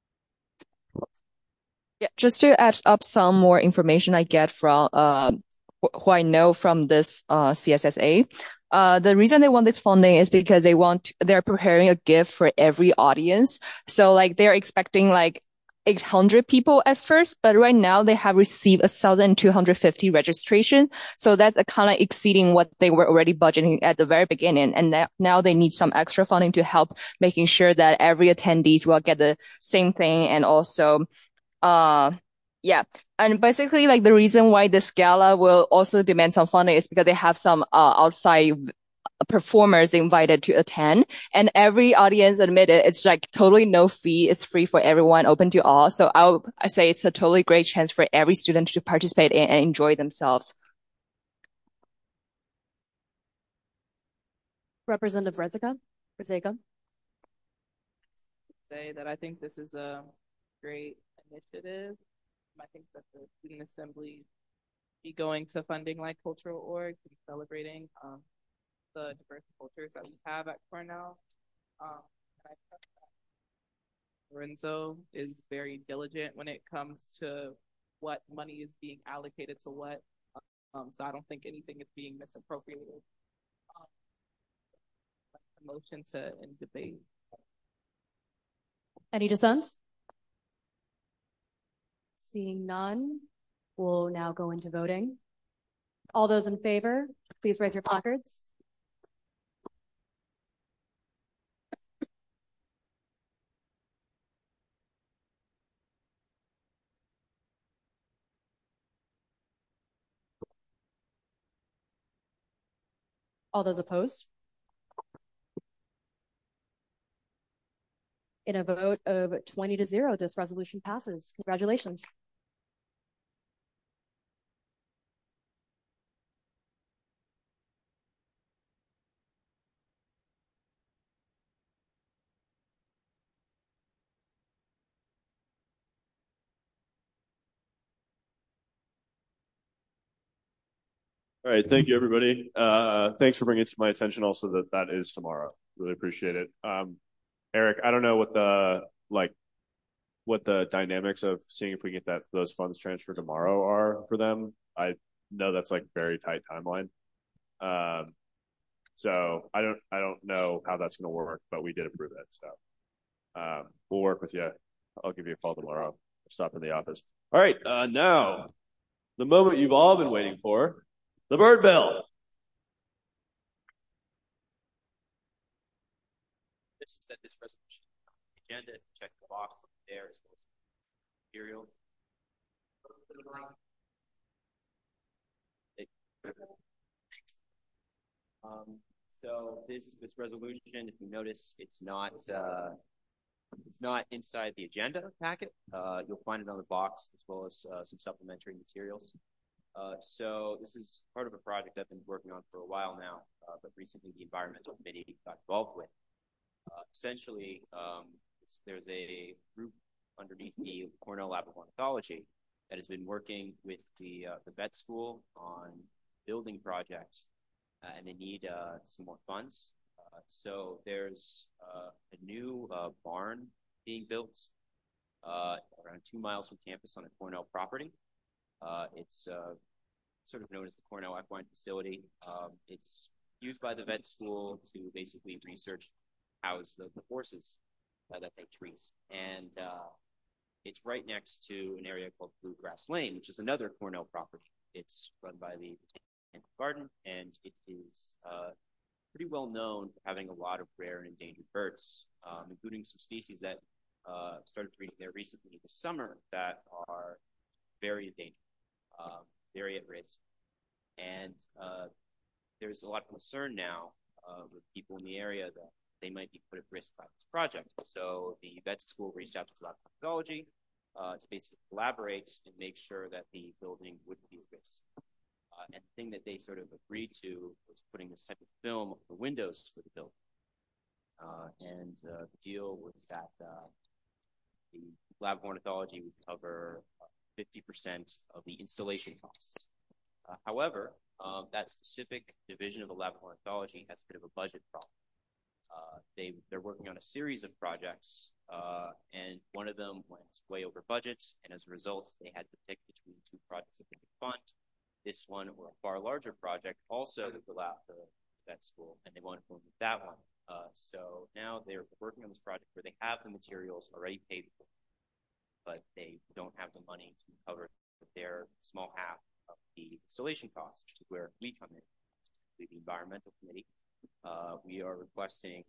Yeah, just to add up some more information I get from who I know from this CSSA. The reason they want this funding is because they're preparing a gift for every audience. So like they're expecting like 800 people at first, but right now they have received 1,250 registration. So that's kind of exceeding what they were already budgeting at the very beginning. And now they need some extra funding to help making sure that every attendees will get the same thing. And also, yeah. And basically like the reason why this gala will also demand some funding is because they have some, outside performers invited to attend, and every audience admitted it's like totally no fee. It's free for everyone, open to all. So I say it's a totally great chance for every student to participate in and enjoy themselves.
Representative Rezega.
Say that I think this is a great initiative. I think that the student assembly be going to funding like cultural orgs and celebrating the diverse cultures that we have at Cornell. And I trust that Lorenzo is very diligent when it comes to what money is being allocated to what. So I don't think anything is being misappropriated. Motion to end debate.
Any dissent? Seeing none, we'll now go into voting. All those in favor, please raise your placards. All those opposed? In a vote of 20-0, this resolution passes. Congratulations.
All right, thank you, everybody. Thanks for bringing it to my attention also that is tomorrow. Really appreciate it. Eric, I don't know what the dynamics of seeing if we get those funds transferred tomorrow are for them. I know that's like very tight timeline. So I don't know how that's going to work, but we did approve it. So we'll work with you. I'll give you a call tomorrow. Stop in the office. All right, now the moment you've all been waiting for. The bird bell.
This resolution agenda, check the box there as well as materials. So this resolution, if you notice, it's not inside the agenda packet. You'll find it on the box as well as some supplementary materials. So this is part of a project I've been working on for a while now, but recently the environmental committee got involved with. Essentially, there's a group underneath the Cornell Lab of Ornithology that has been working with the vet school on building projects, and they need some more funds. So there's a new barn being built around 2 miles from campus on a Cornell property. It's sort of known as the Cornell Equine Facility. It's used by the vet school to basically research house the horses that take trees. And it's right next to an area called Bluegrass Lane, which is another Cornell property. It's run by the Botanical Garden, and it is pretty well known for having a lot of rare and endangered birds, including some species that started breeding there recently this summer that are very endangered. Very at risk. And there's a lot of concern now with people in the area that they might be put at risk by this project. So the vet school reached out to the Lab of Ornithology to basically collaborate and make sure that the building wouldn't be at risk. And the thing that they sort of agreed to was putting this type of film on the windows for the building. And the deal was that the Lab of Ornithology would cover 50% of the installation costs. However, that specific division of the Lab of Ornithology has a bit of a budget problem. They're working on a series of projects, and one of them went way over budget, and as a result, they had to pick between two projects that they could fund. this one or a far larger project also to fill out that school, and they want to move that one. So now they're working on this project where they have the materials already paid for, but they don't have the money to cover their small half of the installation costs, which is where we come in. The environmental committee, we are requesting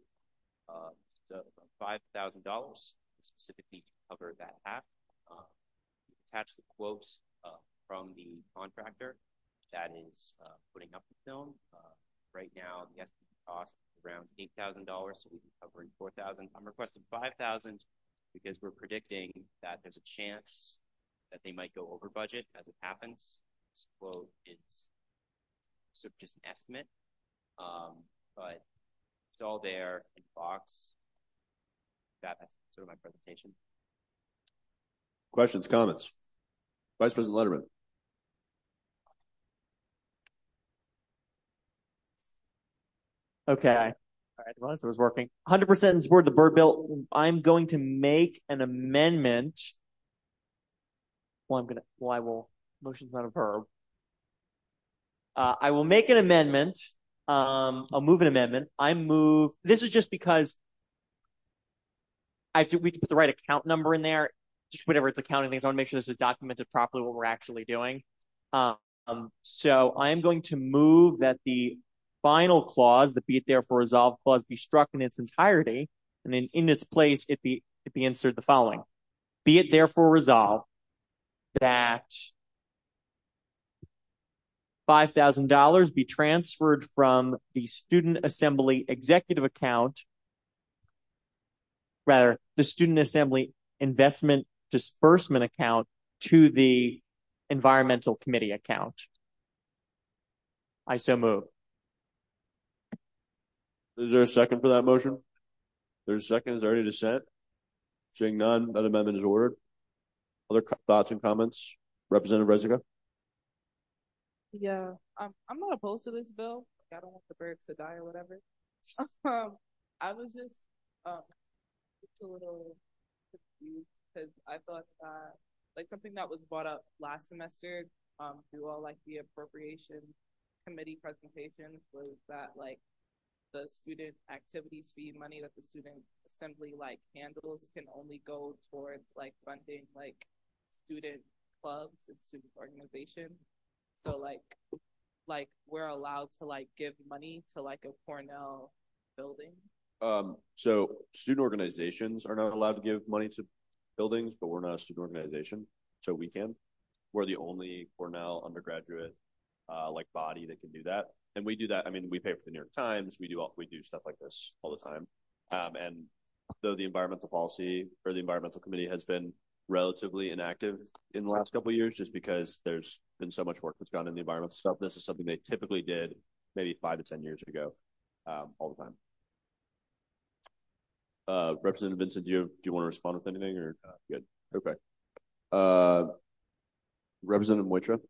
$5,000 specifically to cover that half. Attach the quote from the contractor that is putting up the film. Right now, the estimated cost is around $8,000, so we'll be covering $4,000. I'm requesting $5,000 because we're predicting that there's a chance that they might go over budget as it happens. This quote is sort of just an estimate, but it's all there in the box. That's sort of my presentation.
Questions, comments? Vice President Letterman.
Okay. All right, I realized it was working. 100% in support of the Byrd bill. I'm going to make an amendment. Motion's not a verb. I will make an amendment. I'll move an amendment. This is just because we have to put the right account number in there. Just whatever it's accounting things. I want to make sure this is documented properly what we're actually doing. So I am going to move that the final clause, the be it therefore resolved clause, be struck in its entirety, and then in its place it be inserted the following: be it therefore resolved that $5,000 be transferred from the Student Assembly executive account, rather the Student Assembly investment disbursement account, to the Environmental Committee account. I so move.
Is there a second for that motion? There's a second. Is there any dissent? Seeing none, that amendment is ordered. Other thoughts and comments? Representative Reziger?
Yeah, I'm not opposed to this bill. I don't want the birds to die or whatever. I was just a little confused because I thought that something that was brought up last semester through all the appropriation committee presentations was that the student activities fee money that the student assembly handles can only go towards funding student clubs and student organization. So we're allowed to give money to a Cornell building.
So student organizations are not allowed to give money to buildings, but we're not a student organization, so we can. We're the only Cornell undergraduate body that can do that, and we do that. I mean, we pay for the New York Times. We do stuff like this all the time. And though the environmental policy or the environmental committee has been relatively inactive in the last couple of years, just because there's been so much work that's gone in the environmental stuff. This is something they typically did maybe 5 to 10 years ago, all the time. Representative Vincent, do you want to respond with anything or good? Okay. Representative Moitra,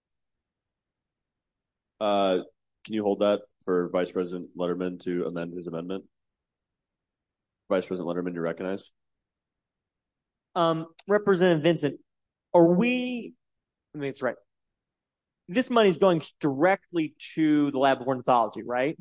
can you hold that for Vice President Letterman to amend his amendment? Vice President Letterman, you're recognized.
Representative Vincent, it's right. This money is going directly to the Lab of Ornithology, right?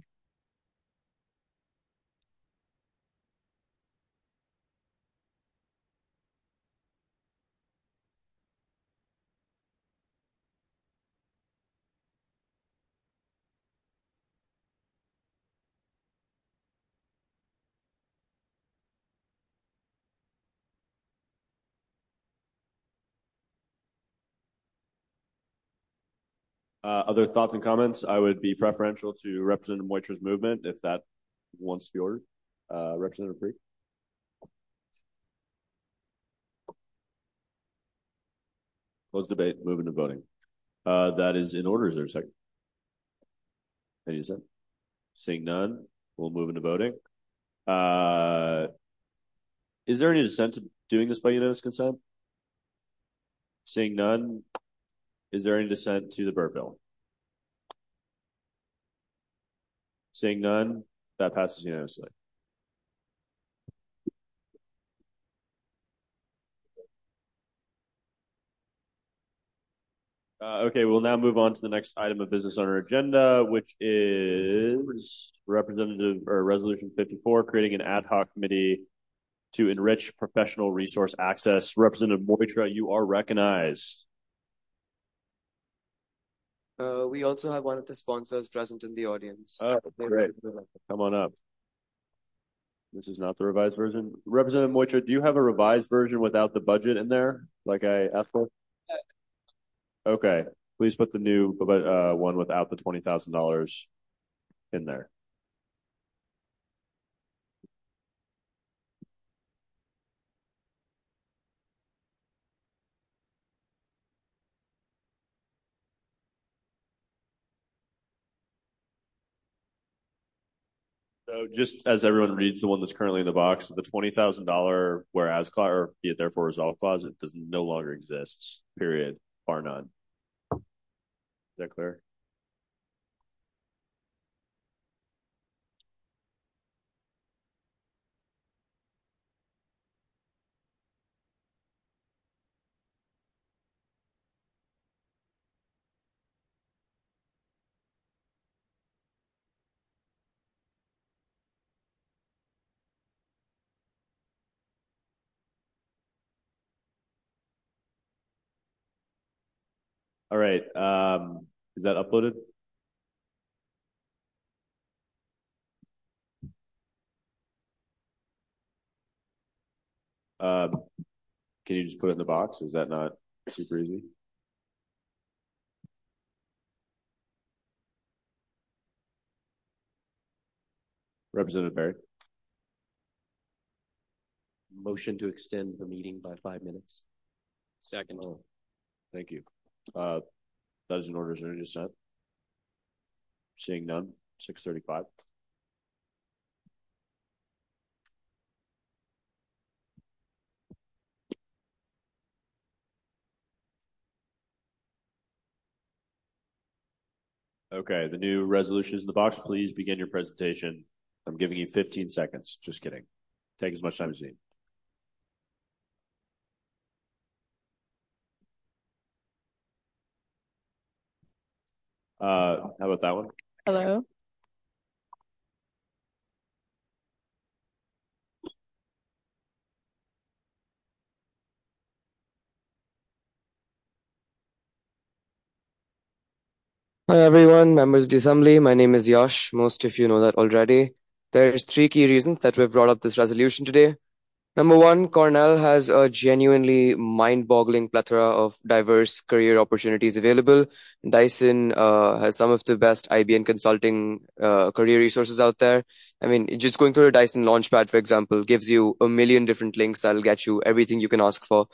Other thoughts and comments? I would be preferential to Representative Moitra's movement if that wants to be ordered. Representative Freak. Close debate, move into voting. That is in order. Is there a second? Any dissent? Seeing none, we'll move into voting. Is there any dissent to doing this by unanimous consent? Seeing none, is there any dissent to the Byrd bill? Seeing none, that passes unanimously.
Okay, we'll now move on to the next item of business on our agenda, which is Resolution 54, creating an ad hoc committee to enrich professional resource access. Representative Moitra, you are recognized.
We also have one of the sponsors present in the audience.
Oh, great. Come on up. This is not the revised version. Representative Moitra, do you have a revised version without the budget in there, like I asked for? Okay, please put the new one without the $20,000 in there. So just as everyone reads the one that's currently in the box, the $20,000 whereas clause or be it therefore resolved clause, it no longer exists, period, bar none. Is that clear? All right. Is that uploaded? Can you just put it in the box? Is that not super easy? Representative Barry.
Motion to extend the meeting by 5 minutes.
Second. Oh, thank you. That is an order as just sent. Seeing none. 6:35. Okay, the new resolution is in the box. Please begin your presentation. I'm giving you 15 seconds. Just kidding. Take as much time as you need. How about that one?
Hello.
Hi everyone, members of the assembly. My name is Yash. Most of you know that already. There's 3 key reasons that we've brought up this resolution today. Number 1, Cornell has a genuinely mind-boggling plethora of diverse career opportunities available. Dyson has some of the best IB and consulting career resources out there. I mean, just going through the Dyson Launchpad, for example, gives you a million different links that'll get you everything you can ask for.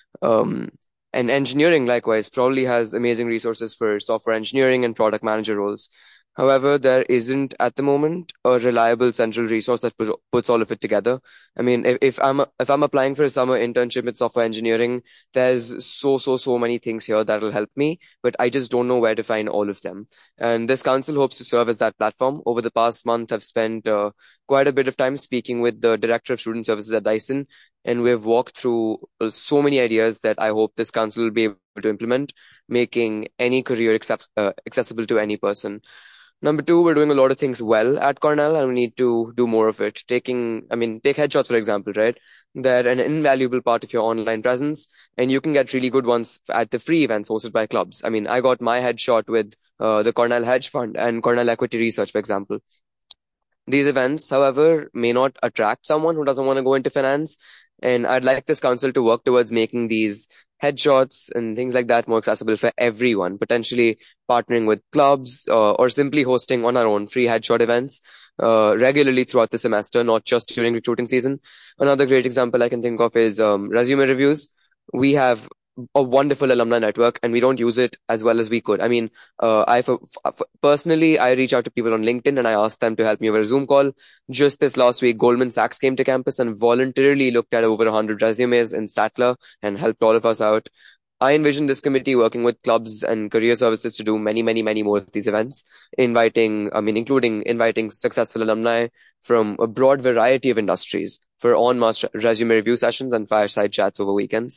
And engineering, likewise, probably has amazing resources for software engineering and product manager roles. However, there isn't at the moment a reliable central resource that puts all of it together. I mean, if I'm applying for a summer internship in software engineering, there's so many things here that will help me, but I just don't know where to find all of them. And this council hopes to serve as that platform. Over the past month, I've spent quite a bit of time speaking with the director of student services at Dyson, and we've walked through so many ideas that I hope this council will be able to implement, making any career accessible to any person. Number 2, we're doing a lot of things well at Cornell, and we need to do more of it. Take headshots, for example, right? They're an invaluable part of your online presence, and you can get really good ones at the free events hosted by clubs. I mean, I got my headshot with the Cornell Hedge Fund and Cornell Equity Research, for example. These events, however, may not attract someone who doesn't want to go into finance, and I'd like this council to work towards making these headshots and things like that more accessible for everyone, potentially partnering with clubs or simply hosting on our own free headshot events regularly throughout the semester, not just during recruiting season. Another great example I can think of is resume reviews. We have a wonderful alumni network, and we don't use it as well as we could. I mean, personally, I reach out to people on LinkedIn and I ask them to help me over a Zoom call. Just this last week, Goldman Sachs came to campus and voluntarily looked at over 100 resumes in Statler and helped all of us out. I envision this committee working with clubs and career services to do many more of these events, including inviting successful alumni from a broad variety of industries for en masse resume review sessions and fireside chats over weekends.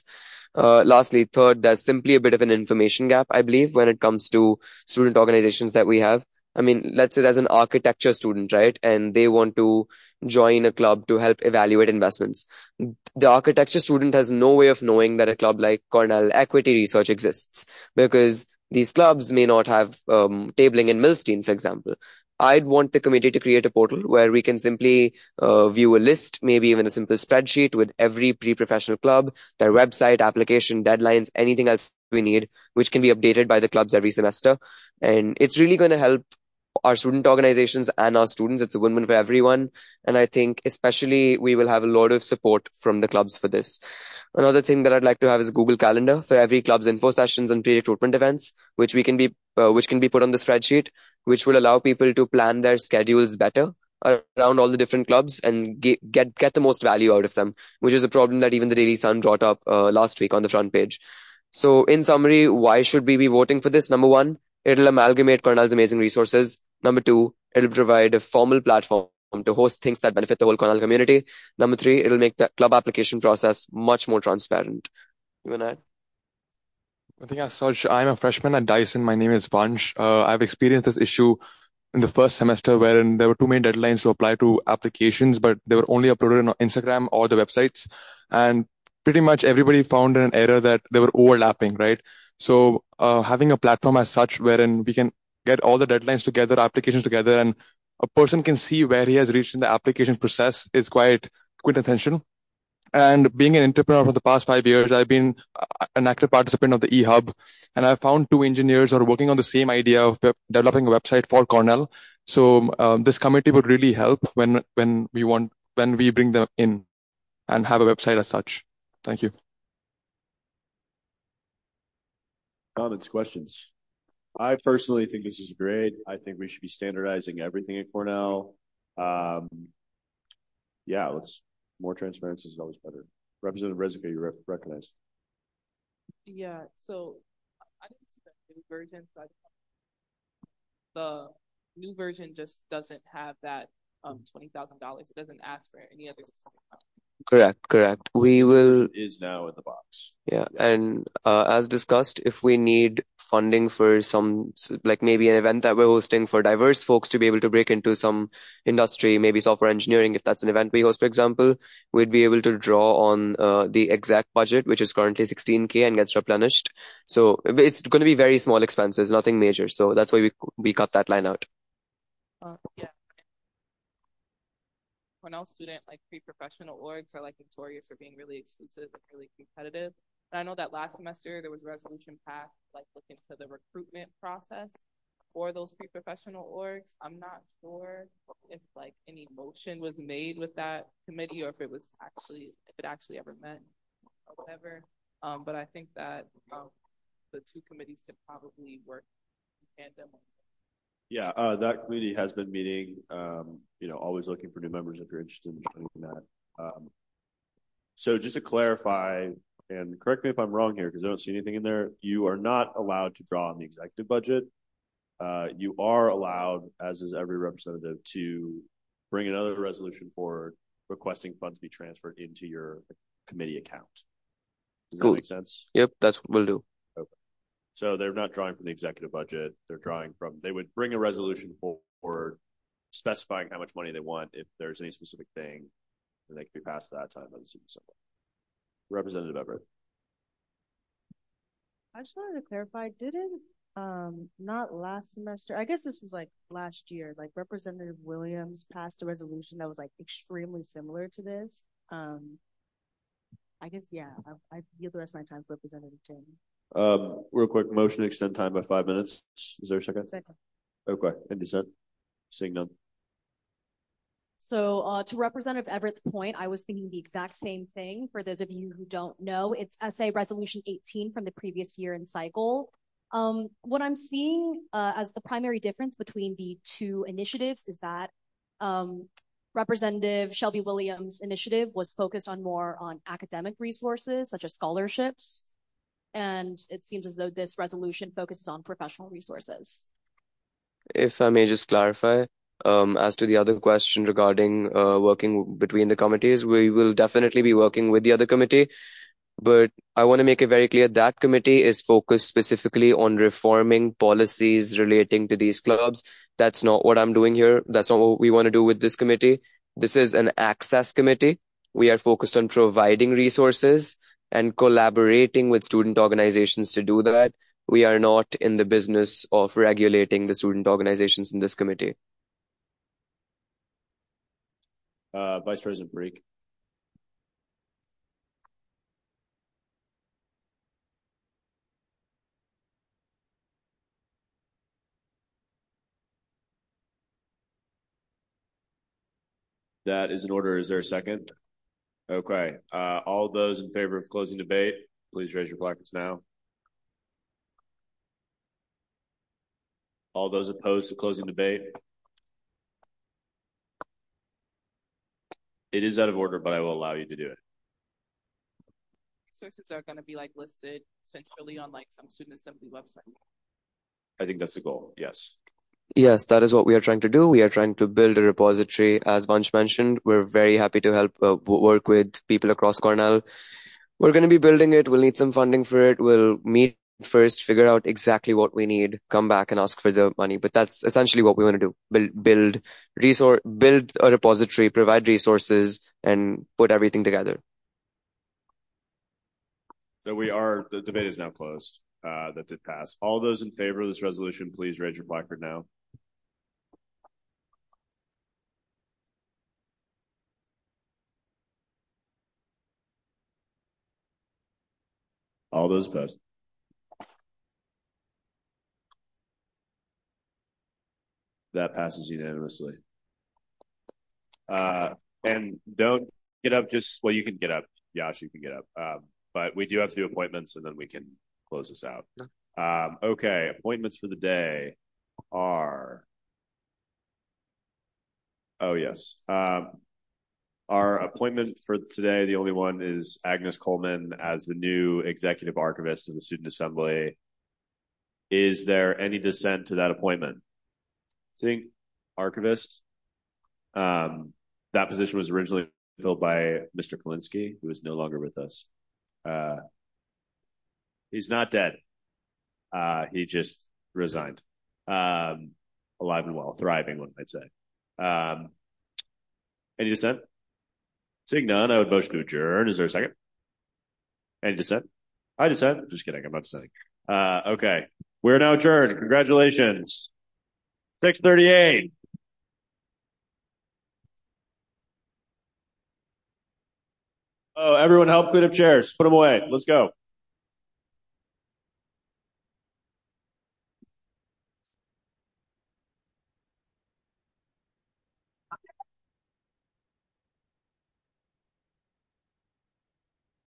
Lastly, third, there's simply a bit of an information gap, I believe, when it comes to student organizations that we have. I mean, let's say there's an architecture student, right? And they want to join a club to help evaluate investments. The architecture student has no way of knowing that a club like Cornell Equity Research exists, because these clubs may not have tabling in Milstein, for example. I'd want the committee to create a portal where we can simply view a list, maybe even a simple spreadsheet with every pre-professional club, their website, application, deadlines, anything else we need, which can be updated by the clubs every semester. And it's really going to help our student organizations and our students. It's a win-win for everyone. And I think especially we will have a lot of support from the clubs for this. Another thing that I'd like to have is a Google Calendar for every club's info sessions and pre-recruitment events, which can be put on the spreadsheet, which will allow people to plan their schedules better around all the different clubs and get the most value out of them, which is a problem that even the Daily Sun brought up last week on the front page. So in summary, why should we be voting for this? Number one, it'll amalgamate Cornell's amazing resources. Number two, it'll provide a formal platform to host things that benefit the whole Cornell community. Number three, it'll make the club application process much more transparent. You want to add?
I think as such, I'm a freshman at Dyson. My name is Vansh. I've experienced this issue in the first semester wherein there were too many deadlines to apply to applications, but they were only uploaded on Instagram or the websites. And pretty much everybody found an error that they were overlapping, right? So having a platform as such wherein we can get all the deadlines together, applications together, and a person can see where he has reached in the application process is quite quintessential. And being an entrepreneur for the past 5 years, I've been an active participant of the eHub, and I've found 2 engineers who are working on the same idea of developing a website for Cornell. So this committee would really help when we bring them in and have a website as such. Thank you.
Comments, questions? I personally think this is great. I think we should be standardizing everything at Cornell. More transparency is always better. Representative Rezica, you're recognized.
Yeah, so I didn't see the new version. So the new version just doesn't have that $20,000. It doesn't ask for any other specific amount.
Correct. We will.
Is now in the box.
Yeah. And as discussed, if we need funding for some, like maybe an event that we're hosting for diverse folks to be able to break into some industry, maybe software engineering, if that's an event we host, for example, we'd be able to draw on the exec budget, which is currently $16K and gets replenished. So it's going to be very small expenses, nothing major. So that's why we cut that line out.
Yeah. Cornell student, like pre-professional orgs are like notorious for being really exclusive and really competitive. And I know that last semester there was a resolution passed, like look into the recruitment process for those pre-professional orgs. I'm not sure if like any motion was made with that committee or if it actually ever met or whatever. But I think that the 2 committees could probably work in tandem.
Yeah, that committee has been meeting, always looking for new members if you're interested in joining that. So just to clarify, and correct me if I'm wrong here, because I don't see anything in there, you are not allowed to draw on the executive budget. You are allowed, as is every representative, to bring another resolution forward requesting funds be transferred into your committee account. Does that make sense?
Yep, that's what we'll do.
Okay. So they're not drawing from the executive budget. They would bring a resolution forward specifying how much money they want if there's any specific thing, and they can be passed at that time by the student assembly. Representative Everett.
I just wanted to clarify, didn't not last semester, I guess this was like last year, like Representative Williams passed a resolution that was like extremely similar to this. I guess, yeah, I yield the rest of my time for Representative Tim.
Real quick, motion to extend time by 5 minutes. Is there a second?
Second.
Okay, and dissent? Seeing none.
So to Representative Everett's point, I was thinking the exact same thing. For those of you who don't know, it's SA Resolution 18 from the previous year and cycle. What I'm seeing as the primary difference between the 2 initiatives is that Representative Shelby Williams' initiative was focused more on academic resources, such as scholarships. And it seems as though this resolution focuses on professional resources.
If I may just clarify, as to the other question regarding working between the committees, we will definitely be working with the other committee. But I want to make it very clear that committee is focused specifically on reforming policies relating to these clubs. That's not what I'm doing here. That's not what we want to do with this committee. This is an access committee. We are focused on providing resources and collaborating with student organizations to do that. We are not in the business of regulating the student organizations in this committee.
Vice President Breek. That is in order. Is there a second? Okay. All those in favor of closing debate, please raise your placards now. All those opposed to closing debate? It is out of order, but I will allow you to do it.
Resources are going to be like listed centrally on like some student assembly website.
I think that's the goal. Yes.
Yes, that is what we are trying to do. We are trying to build a repository. As Vansh mentioned, we're very happy to help work with people across Cornell. We're going to be building it. We'll need some funding for it. We'll meet first, figure out exactly what we need, come back and ask for the money. But that's essentially what we want to do. Build a repository, provide resources, and put everything together.
So the debate is now closed. That did pass. All those in favor of this resolution, please raise your placard now. All those opposed. That passes unanimously. And don't get up well, you can get up. Yash, you can get up. But we do have to do appointments and then we can close this out. Okay, appointments for the day are... Oh, yes. Our appointment for today, the only one, is Agnes Coleman as the new executive archivist of the Student Assembly. Is there any dissent to that appointment? Seeing archivist. That position was originally filled by Mr. Kalinsky, who is no longer with us. He's not dead. He just resigned. Alive and well, thriving, one might say. Any dissent? Seeing none, I would motion to adjourn. Is there a second? Any dissent? I dissent. Just kidding. I'm not dissenting. Okay. We're now adjourned. Congratulations. 6:38. Oh, everyone help clean up chairs. Put them away. Let's go.